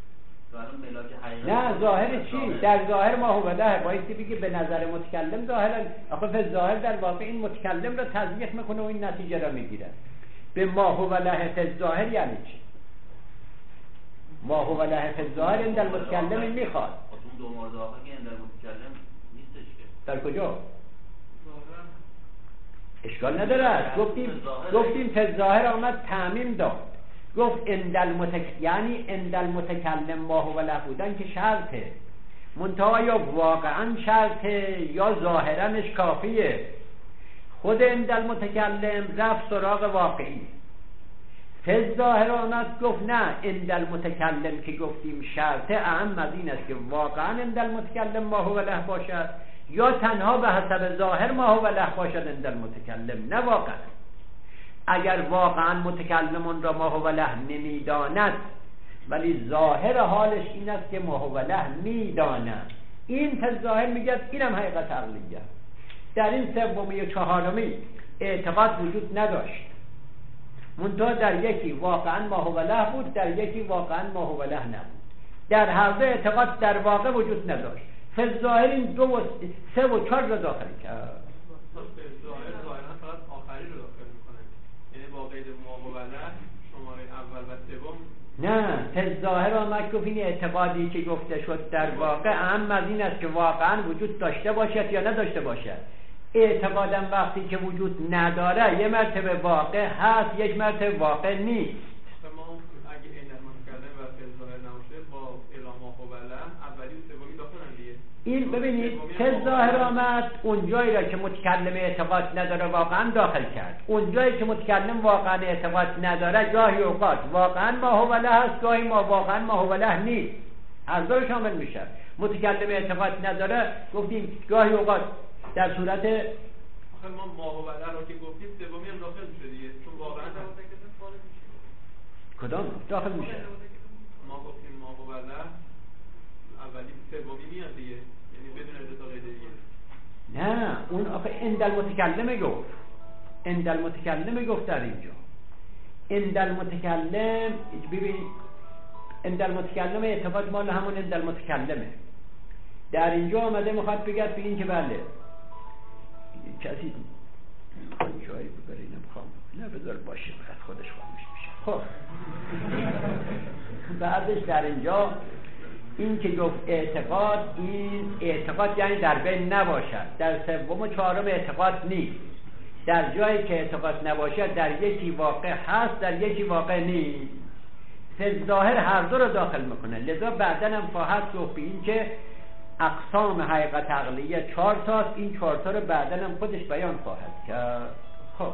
نه ظاهر چی؟ در ظاهر ما هو له بایستی بگی به نظر متکلم ظاهر. آخه به ظاهر در واقع این متکلم را تضییق میکنه و این نتیجه را میگیره. به ما هو له فی الظاهر یعنی چی؟ ما هو له فی الظاهر عند المتکلم میخواد. اون دو مورد آخر که عند المتکلم نیستش که. در کجا؟ اشکال نداره. گفتیم فی الظاهر آمد تعمیم داد. گفت یعنی عند المتکلم ما هو له بودن که شرطه، منتها یا واقعا شرطه یا ظاهرنش کافیه. خود عند المتکلم رفت سراغ واقعی. فی ظاهر آمد گفت نه عند المتکلم که گفتیم شرطه اهم از این است که واقعا عند المتکلم ما هو له باشد یا تنها به حسب ظاهر ما هو له باشد عند المتکلم، نه واقعا. اگر واقعا متکلمون را ما هو له نمیداند ولی ظاهر حالش این است که ما هو له میداند، این فی ظاهر میگه اینم حقیقت عقلیه. در این سومی و چهارمی اعتقاد وجود نداشت، منتها در یکی واقعا ما هو له بود، در یکی واقعا ما هو له نبود. در هر دو اعتقاد در واقع وجود نداشت. فی ظاهر این دو و سه و چهار را داخل کرد. ظاهرا فقط آخری رو داخل میکنه، یعنی با قید ما هو له شماره اول و سوم نه. فی ظاهر آمد گفت این اعتقادی که گفته شد در واقع اهم از این است که واقعا وجود داشته باشد یا نداشته باشد. اعتقادم وقتی که وجود نداره یه مرتبه واقع هست، یک مرتبه واقع نیست. ما اگه این المتکلم و فی ظاهر نباشه با الا ما هو له اولی و سومی داخلن دیگه. این ببینید فی ظاهر آمد اون جایی را که متکلم اعتقاد نداره واقعا داخل کرد. اون جایی که متکلم واقعا اعتقاد نداره گاهی اوقات واقعا ما هو له هست، گاهی واقعا ما هو له نیست. هر دو شامل میشه. متکلم اعتقاد نداره گفتیم گاهی اوقات در صورت آخه ما هو له رو که گفتیم سومی هم داخل میشه دیگه، چون واقعا کدام داخل میشه؟ ما گفتیم ما هو له اولی سومی میاد دیگه، یعنی بدون اضافه قید دیگه. نه اون آخه عند المتکلم گفت، عند المتکلم گفت در اینجا. عند المتکلم ببین عند المتکلم اعتقاد مال همون عند المتکلمه. در اینجا آمده میخواد بگه بگین که بله کسی جایی ببری نمیخوام، نه بذار باشه از خودش خاموش میشه. خب بعدش در اینجا این که گفت اعتقاد، این اعتقاد یعنی در بین نباشد. در سوم و چهارم اعتقاد نیست. در جایی که اعتقاد نباشد در یکی واقع هست، در یکی واقع نیست. فی ظاهر هر دو رو داخل میکنه. لذا بعدن هم خواهد گفت این که اقسام حقیقت عقلیه 4 تاست. این 4 تا رو بعداً هم خودش بیان خواهد کرد. خب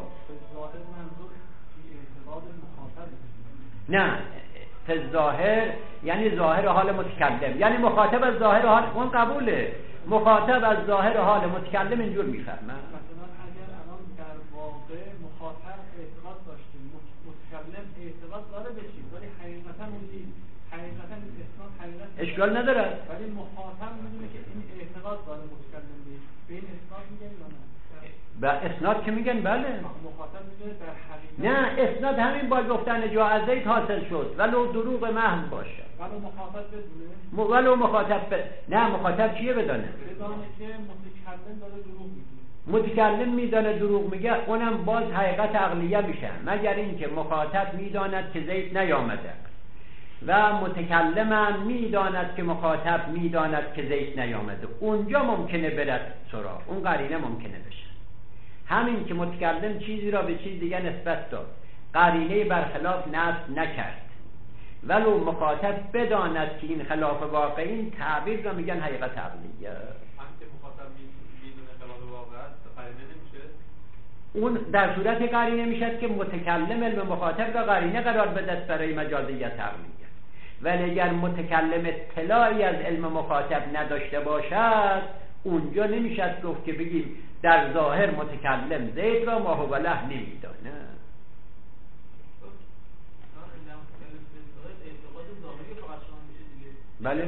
نه ظاهر یعنی ظاهر حال متکلم، یعنی مخاطب از ظاهر حال اون قبوله، مخاطب از ظاهر حال متکلم اینجور میفهمه. مثلا اگر الان در واقع مخاطب اعتقاد داشتیم متکلم اعتقاد داره بشیم، ولی حقیقتا اون حقیقتا اسناد حقیقت اشکال نداره، ولی مخاطب میدونه که این اعتقاد داره متکلم بهش، به این اسناد میگن یا نه؟ به اسناد که میگن بله. مخاطب میدونه در حقیقت نه اسناد همین با گفتن جا از زید حاصل شد ولو دروغ محض باشه، ولو مخاطب بدونه، ولو مخاطب نه مخاطب چیه بدانه که متکلم داره دروغ میگه، متکلم میدانه دروغ میگه، اونم باز حقیقت عقلیه میشه، مگر اینکه مخاطب میداند که زید نیامده و متکلم میداند که مخاطب میداند که زید نیامده، اونجا ممکنه برد سراغ، اون قرینه ممکنه بشه. همین که متکلم چیزی را به چیز دیگه نسبت داد، قرینه برخلاف نصب نکرد، ولو مخاطب بداند که این خلاف واقع، این تعبیر را میگن حقیقت عقلیه. که مخاطب میدونه خلاف واقع است قرینه نمیشه، اون در صورت قرینه میشد که متکلم علم مخاطب را قرینه قرار بدهد برای مجازیت عقلیه، ولی اگر متکلم اطلاعی از علم مخاطب نداشته باشد اونجا نمیشد گفت که بگیم در ظاهر متکلم زید را ما هو له نمیدانه. بله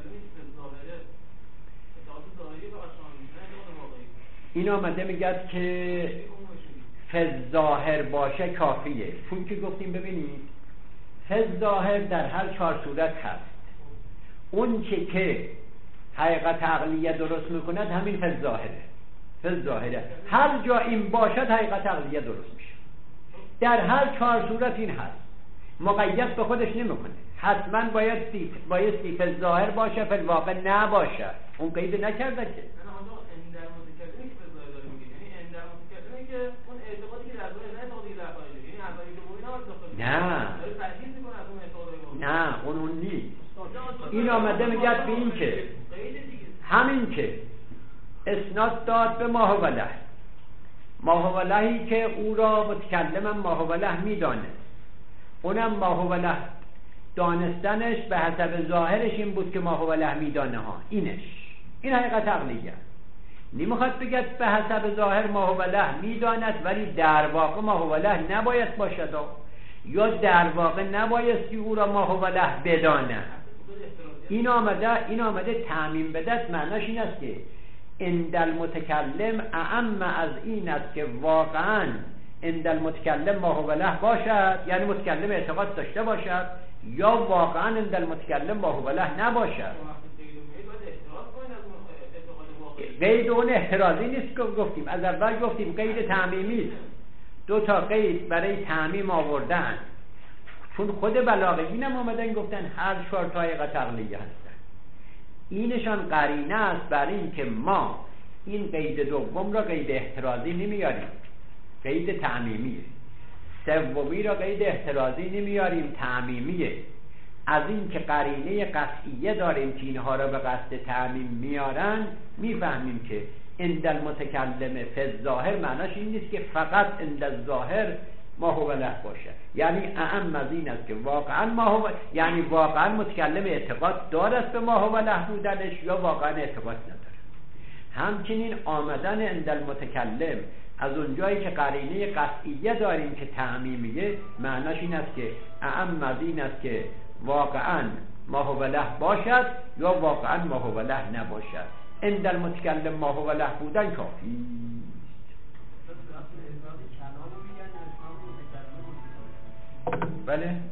این آمده میگد که فز ظاهر باشه کافیه، چون که گفتیم ببینید فز ظاهر در هر 4 صورت هست، اون که حقیقت عقلیه درست میکند همین فز ظاهره، فز ظاهره هر جا این باشد حقیقت عقلیه درست میشه، در هر 4 صورت این هست، مقید به خودش نمیکنه، حتما بایستی فز ظاهر باشه فی الواقع نباشه، اون قید نکرده که نه اون نیست. این آمده میگد به این که همین که اسناد داد به ما هو له، ما هو لهی که او را متکلمم ما هو له میدانه، اونم ما هو له دانستنش به حسب ظاهرش این بود که ما هو له میدانه ها، این حقیقت عقلیه. نمیخواد بگد به حسب ظاهر ما هو له میداند ولی در واقع ما هو له نباید باشد، یا در واقع نبایستی او را ما هو له بداند. این آمده تعمیم بدست، معناش این است که عند المتکلم اعم از این است که واقعا عند المتکلم ما هو له باشد، یعنی متکلم اعتقاد داشته باشد، یا واقعا عند المتکلم ما هو له نباشد. قید اون احترازی نیست که گفتیم، از اول گفتیم قید تعمیمی است، 2 تا قید برای تعمیم آوردن، چون خود بلاغیین هم آمدن گفتن هر 4 تا حقیقت عقلیه هستن، اینشان قرینه است برای این که ما این قید دوم را قید احترازی نمیاریم، قید تعمیمیه، سومی را قید احترازی نمیاریم، تعمیمیه. از این که قرینه قطعیه داریم که اینها را به قصد تعمیم میارن، میفهمیم که عند المتکلم فی الظاهر معناش این نیست که فقط عند الظاهر ما هو له باشه، یعنی اعم از این است که واقعا ما هو، یعنی واقعا متکلم اعتقاد دارد به ما هو له بودنش یا واقعا اعتقاد نداره. همچنین آمدن عند المتکلم از اونجایی که قرینه قطعیه داریم که تعمیمیه، معناش این است که اعم از این است که واقعا ما هو له باشد یا واقعا ما هو له نباشد. عند المتکلم ما هو له بودن کافی. بله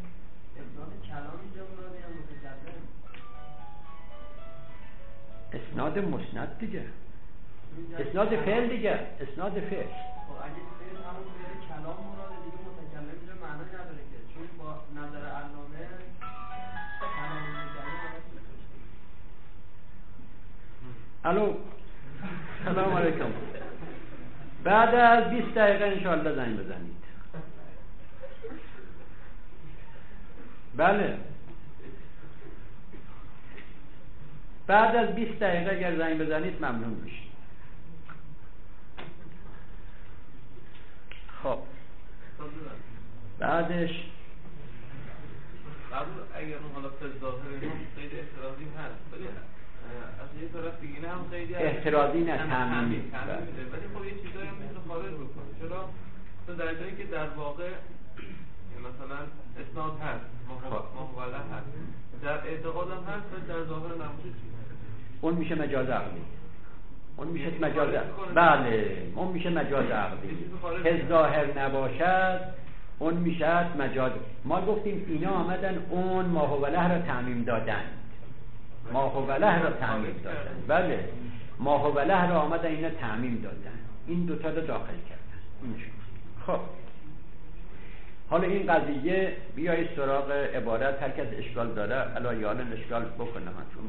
اسناد مسند دیگه، اسناد فعل دیگه، اسناد فعل. اگه فعل همون فعل کلام مراده دیگه متکلم اینجا معنا نداره که، چون با نظر علامه الو سلام علیکم، بعد از 20 دقیقه انشاءالله زنگ بزنید. بله بعد از 20 دقیقه اگر زنگ بزنید ممنون میشید. خب بعدش قبول اگر اون حالا ظاهر قید اعتراضی هست، ولی از یه طرف دیگه هم قیدی احترازی نه تعمیمی، ولی خب یه چیزایی هم میتونه خارج بکنه. چرا؟ تو در جایی که در واقع مثلا اسناد هست، محوله هست، در اعتقاد هم هست و در ظاهر نباشه چی؟ اون میشه مجاز عقلی. اون میشه مجاز بله، اون میشه مجاز عقلی. که ظاهر نباشد اون میشه مجاز. ما گفتیم اینا آمدن اون ماهوله را تعمیم دادن، ماهوله را تعمیم دادن. بله، ماهوله را آمدن اینا تعمیم دادن، این دوتا رو داخل کردن اینجا. خب حالا این قضیه بیایید سراغ عبارت. هر کس اشکال داره الان اشکال بکنه. من چون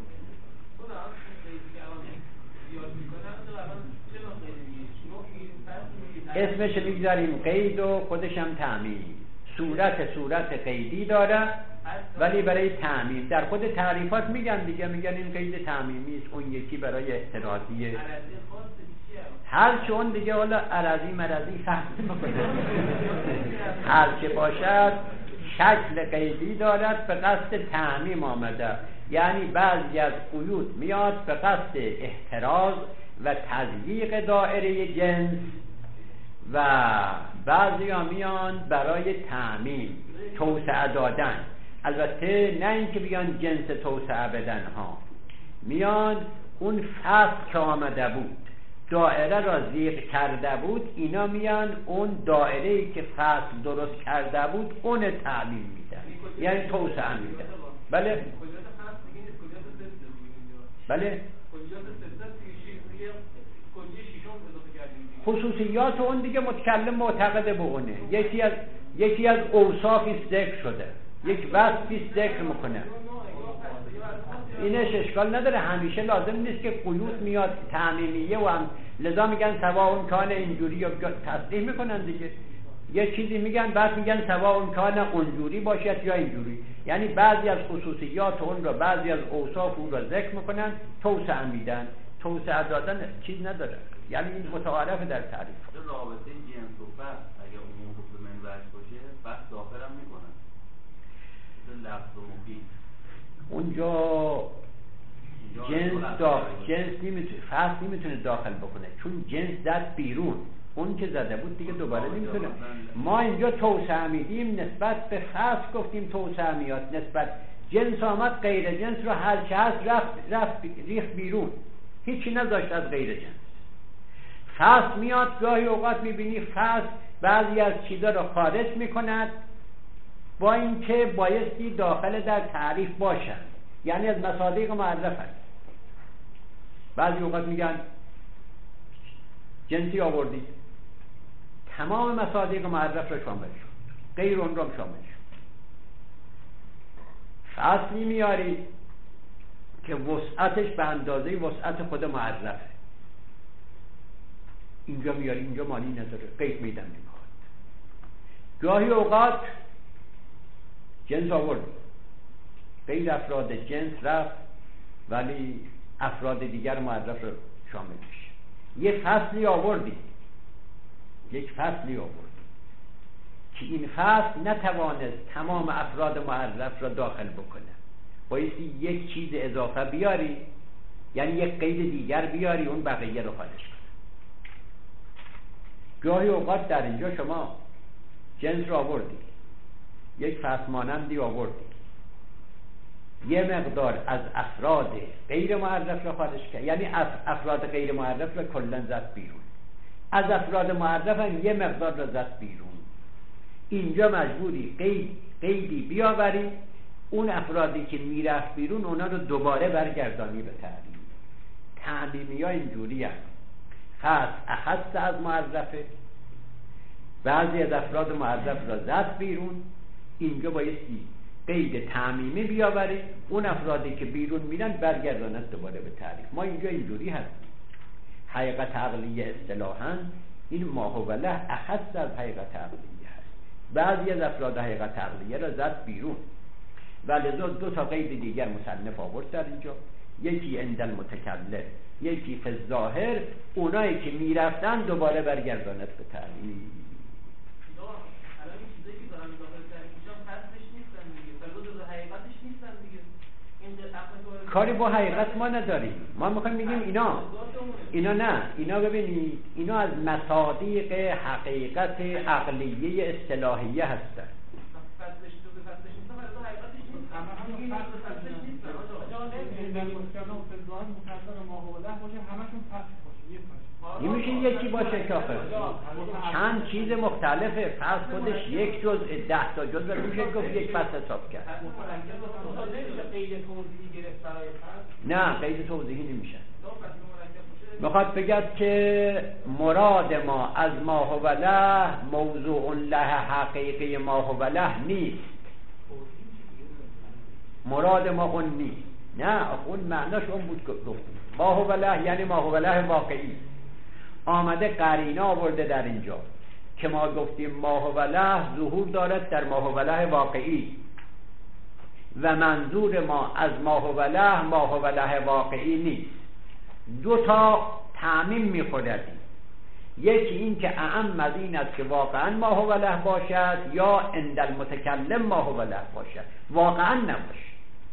اسمش میگذاریم قید و خودش هم تعمیم. صورت قیدی داره ولی برای تعمیم در خود تعریفات میگن دیگه، میگن این قید تعمیمی است، اون یکی برای احترازیه. هر چون دیگه حالا عرضی مرضی فهم میکنه. هر چه باشد شکل قیدی دارد به قصد تعمیم آمده. یعنی بعضی از قیود میاد به قصد احتراز و تضییق دایره جنس و بعضی ها میان برای تعمیم توسعه دادن. البته نه اینکه بیان جنس توسعه بدن ها، میان اون فصل که آمده بود دایره را زیق کرده بود، اینا میان اون دایره‌ای که فصل درست کرده بود اون تعمیم میدن، یعنی توسعه میدن. بله بله، خصوصیات اون دیگه متکلم معتقده به اونه. یکی از اوصافی ذکر شده، یک وصفی ذکر میکنه. اینش اشکال نداره، همیشه لازم نیست که قیود میاد تعمیمیه و هم لذا میگن سوا اون کان اینجوری یا تصریح میکنن دیگه. یه چیزی میگن بعد میگن سوا اون کان اونجوری باشد یا اینجوری، یعنی بعضی از خصوصیات اون را، بعضی از اوصاف اون را ذکر میکنن، توسعه میدن. توسعه دادن چیز نداره، یعنی این متعارف در تعریف. رابطه جنس و فصل اگه اون حکم منبعش باشه فصل داخل هم میکنن، لفظ و مفید اونجا جنس نمیتونه، فصل نمیتونه داخل بکنه چون جنس زد بیرون. اون که زده بود دیگه دوباره نمیتونه. ما اینجا توسعه میدیم نسبت به فصل، گفتیم توسعه میاد نسبت جنس آمد غیر جنس رو هر چه هست رفت ریخت بیرون، هیچی نذاشت از غیر جنس. فصل میاد گاهی اوقات میبینی فصل بعضی از چیزا رو خارج میکند با اینکه بایستی داخل در تعریف باشن، یعنی از مصادیق معرف هست. بعضی اوقات میگن جنسی آوردید، تمام مصادیق معرف رو شامل شد، غیر اون رو شامل شد. فصلی میاری که وسعتش به اندازه وسعت خود معرفه، اینجا میاری اینجا مانی نداره، قید میدم نمیخواد. گاهی اوقات جنس آورد، غیر افراد جنس رفت ولی افراد دیگر معرف رو شامل میشه. یک فصلی آوردی که این فصل نتوانست تمام افراد معرف را داخل بکنه، بایستی یک چیز اضافه بیاری، یعنی یک قید دیگر بیاری اون بقیه رو خارج کنه. گاهی اوقات در اینجا شما جنس را آوردی، یک فصل مانندی آوردی، یه مقدار از افراد غیر معرف را خارج کرد، یعنی افراد غیر معرف را کلا زد بیرون، از افراد معرف هم یه مقدار را زد بیرون. اینجا مجبوری قیدی بیاوری، اون افرادی که میرفت بیرون اونا رو دوباره برگردانی به تعمیم. تعمیمی ها اینجوری هست، فصل اخص از معرفه، بعضی از افراد معرف را زد بیرون، اینجا بایستی قید تعمیمی بیاوری، اون افرادی که بیرون میرن برگرداند دوباره به تعریف. ما اینجا اینجوری هست. حقیقت عقلیه اصطلاحاً این ماهوله اخص از حقیقت عقلیه هست. بعضی از افراد حقیقت عقلیه را زد بیرون و لذا دو تا قید دیگر مصنف آورد در اینجا. یکی عند المتکلم، یکی فی الظاهر. اونایی که میرفتن دوباره برگرداند به تعریف. الان این چیزایی که دارن داخل تعریفشون فصلش نیستن دیگه، فلوز حقیقتش نیستن دیگه. کاری با حقیقت ما نداریم. ما میخوایم بگیم اینا نه، اینا ببینید اینا از مصادیق حقیقت عقلیه اصطلاحیه هستن. نمیشه یکی باشه که آخر چند چیز مختلفه. فصل خودش یک جزء 10 تا جزء میشه گفت یک فصل حساب کرد. نه قید توضیحی نمیشه. میخواد بگد که مراد ما از ما هو له موضوع له حقیقی ما هو له نیست. مراد ما اون نیست. نه اون معناش اون بود که ما هو له یعنی ما هو له واقعی. آمده قرینه آورده در اینجا که ما گفتیم ما هو له ظهور دارد در ما هو له واقعی و منظور ما از ما هو له واقعی نیست. دو تا تعمیم می‌خورد. یکی این که اعم از این است که واقعا ما هو له باشد یا عند المتکلم ما هو له باشد، واقعا نباشه.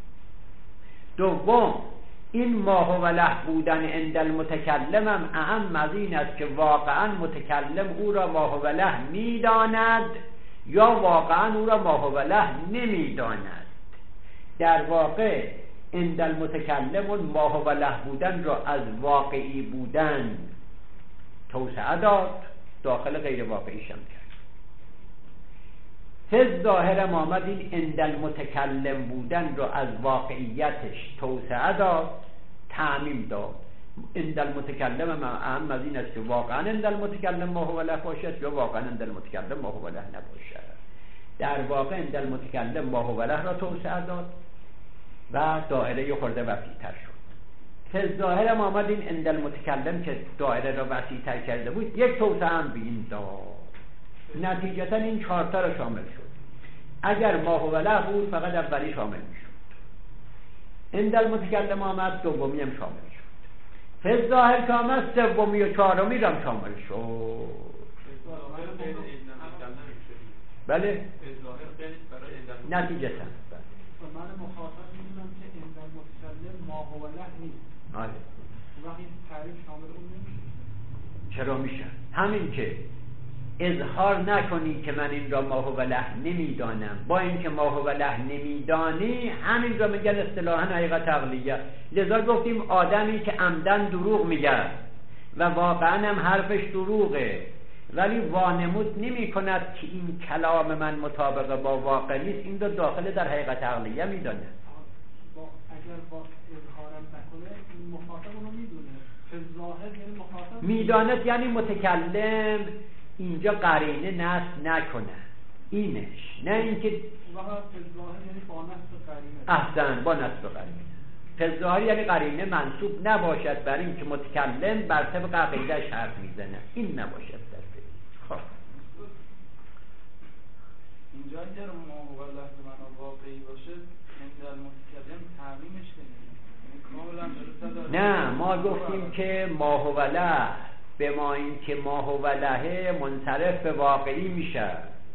دوم این ما هو له بودن عند المتکلم هم اعم از این است که واقعا متکلم او را ما هو له می‌داند یا واقعا او را ما هو له نمی‌داند. در واقع عند المتکلم ما هو له بودن را از واقعی بودن توسعه داد، داخل غیر واقعیش هم کرد. فی ظاهر ما آمد این عند المتکلم بودن را از واقعیتش توسعه داد، تعمیم داد. عند المتکلم اهم از این است که واقعا عند المتکلم ما هو له باشد یا واقعا عند المتکلم ما هو له نباشد. در واقع عند المتکلم ما هو له را توسعه داد و دایره خورده وسیع‌تر شد. فی ظاهر ما آمد این عند المتکلم که دایره را وسیع‌تر کرده بود یک توسعه هم به این داد. نتیجتا این 4 تا را شامل شد. اگر ما هو له بود فقط اولی شامل میشد. عند المتکلم آمد دومی هم شامل شد. فی ظاهر که آمد سومی و چهارمی را هم شامل شد. بله نتیجتا من مخاطب میدونم که عند المتکلم ما هو له نیست. آره. وقتی تعریف شامل اون نمیشه. چرا میشه؟ همین که اظهار نکنی که من این را ما هو له نمیدانم، با اینکه ما هو له نمیدانی همین را میگن اصطلاحاً حقیقت عقلیه. لذا گفتیم آدمی که عمدن دروغ میگه و واقعاً هم حرفش دروغه ولی وانمود نمی کند که این کلام من مطابق با واقع نیست، این رو داخل در حقیقت عقلیه میدانه. اگر با اظهارم نکنه این مخاطب اونو میدونه. فی ظاهر یعنی مخاطب میداند یعنی متکلم اینجا قرینه نصب نکنه اینش، نه اینکه فی ظاهر یعنی با نصب قرینه. احسن، با نصب قرینه. فی ظاهر یعنی قرینه منصوب نباشد بر اینکه متکلم بر طبق عقیده‌اش حرف میزنه، این نباشد. اینجا اگر ما هو له به معنا واقعی باشه عند المتکلم تعمیمش کنیم. نه ما گفتیم که ما هو له به ما این که ما هو له منصرف به واقعی میشه.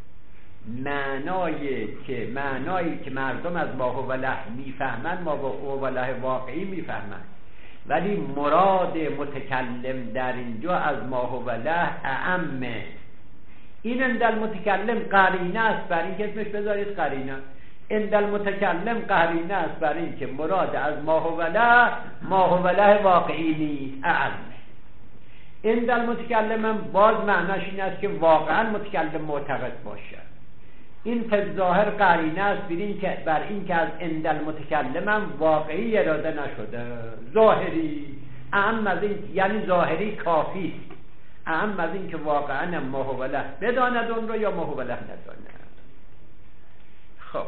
معنایی که مردم از ما هو له میفهمن ما هو له واقعی میفهمن، ولی مراد متکلم در اینجا از ما هو له اعمه. این عند المتکلم قرینه است بر این که اسمش بذارید قرینه. عند المتکلم قرینه است بر این که مراد از ما هو له واقعی نیست، اعم. عند المتکلم باز معناش این است که واقعا متکلم معتقد باشه. این فی ظاهر قرینه است بر این که از عند المتکلم هم واقعی اراده نشده، ظاهری. اعم از این یعنی ظاهری کافی است، اهم از این که واقعا ما هو له بداند اون رو یا ما هو له نداند. خب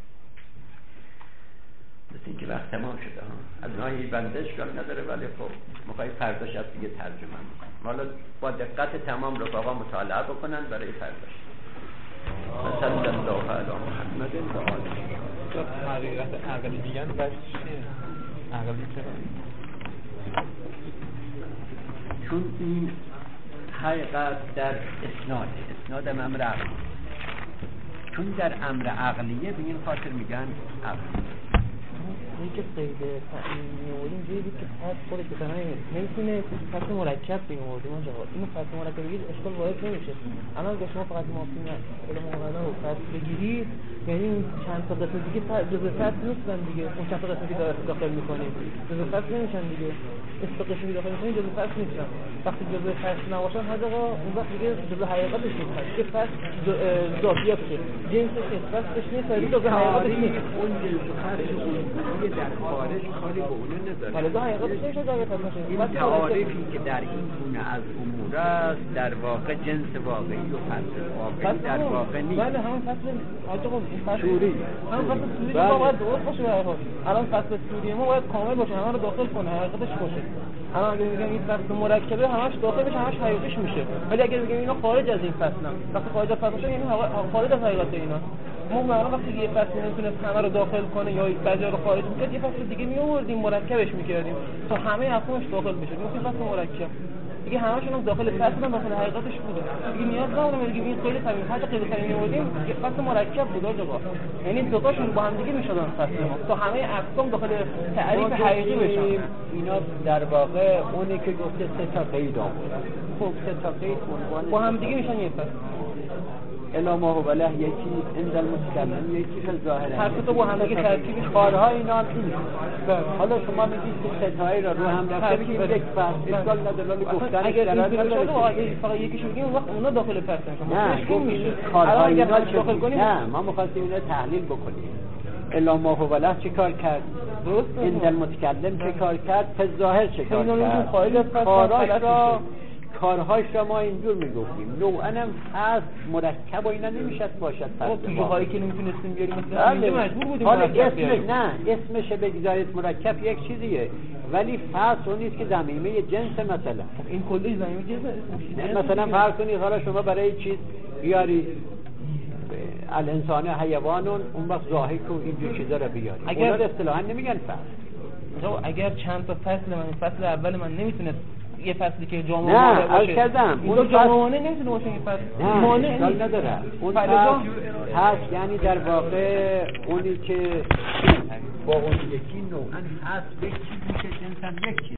مثل این که وقت تمام شده ها. از ناحیه بنده اشکال نداره ولی خب میخوایی فرداش از دیگه ترجمه میکنم. حالا با دقت تمام رفقا مطالعه بکنن برای فرداش. صلی الله علی محمد و آله. حقیقت عقلی میگن بس چیه؟ عقلی چرا؟ چون این حقیقت در اسناد هم امر عقلی، چون در امر عقلیه به این خاطر میگن عقلی. اینی که قید تعیین می‌آوریم جایی بود که پس خودش به تنهایی نمیتونه فصل مرکب بیموردیم آنجا اینو فصل مرکب بگید اشکال وارد نمیشه. اما اگه شما فقط مافین علم مقرر رو فصل بگیرید یعنی اون چند تا قسم دیگه جزء فصل نیستن دیگه، اون چند تا قسم که داخل می‌کنیم جزء فصل نمیشن دیگه، استقشی که داخل می‌کنیم جزء فصل نیستن. وقتی جزء فصل نباشن حداقل اون وقت دیگه جزء حقیقتش نیست، که فصل ذاتیاتشه جنسش نیست، فصلش نیست، جزء حقیقتش نیست. اون جنس فصل اون در خارج کاری به اون نداره. حالا حقیقتش نشه داره فصلش. این تعاریفی که در این گونه از امور است در واقع جنس واقعی و فصل واقعی در واقع نیست. بله همون فصل آقا این فصل سوری همون فصل سوری ما باید درست باشه برای الان فصل سوری ما باید کامل باشه، همه رو داخل کنه، حقیقتش باشه. الان اگه میگم این فصل مرکبه همش داخل بشه همش حقیقیش میشه، ولی اگه میگم اینا خارج از این فصلن وقتی خارج از فصل یعنی خارج از حقیقت اینا. ما مثلا وقتی یه فصل نمیتونه همه رو داخل کنه یا بعضی رو خارج می‌کرد یه فصل دیگه می‌آوردیم مرکبش می‌کردیم تا همه افهامش داخل بشه. میگیم فصل مرکب دیگه همه‌شون هم داخل فصل هم داخل حقیقتش بوده دیگه، نیاز نداره بگیم این خیلی طبیعی حاجه خیلی طبیعی می‌آوردیم یه فصل مرکب بود آقا، یعنی دو تاشون با هم دیگه می‌شدن فصل ما تا همه افهام داخل تعریف حقیقی بشن. اینا در واقع اونی که گفته سه تا قید آورد، خب سه تا قید عنوان با هم دیگه میشن یه فصل. الا ما هو له یکی عند المتکلم یکی فی الظاهر، هر تا با هم دیگه ترکیبش کارها اینا هم این. حالا شما میگید که ستایی رو هم رفته بگید یک فصل اشکال نداره، ولی گفتن اگر این شده فقط یکیشو بگیم اون وقت اونا داخل فصل نه میشه. کارها اینا داخل کنیم نه ما می‌خواستیم اینو تحلیل بکنیم. الا ما هو له چه کار کرد؟ درست. عند المتکلم چه کار کرد؟ فی الظاهر چه کار کرد؟ کارهاش را ما اینجور میگفتیم نوعا هم از مرکب و اینا نمیشد باشد توی هایی که نمیتونستیم بیاریم مثلا اینجا مجبور بودیم اسمش بگذارید مرکب یک چیزیه، ولی فرض نیست که ضمیمه جنس مثلا این کلی ضمیمه جنس مثلا فرض کنید حالا شما برای چیز بیاری الانسان حیوانون اون وقت ضاحک و اینجور چیزا رو بیاری اونا رو اصطلاحا نمیگن فرض. اگر چند تا فصل من فصل اول من نمیتونست یه فصلی که جامعه نه باشه اون جامعه نمیتونه باشه این فصل مانع نداره اون هست یعنی در واقع اونی که با اون یکی نوعا هست یک چیز میشه جنسا یک چیز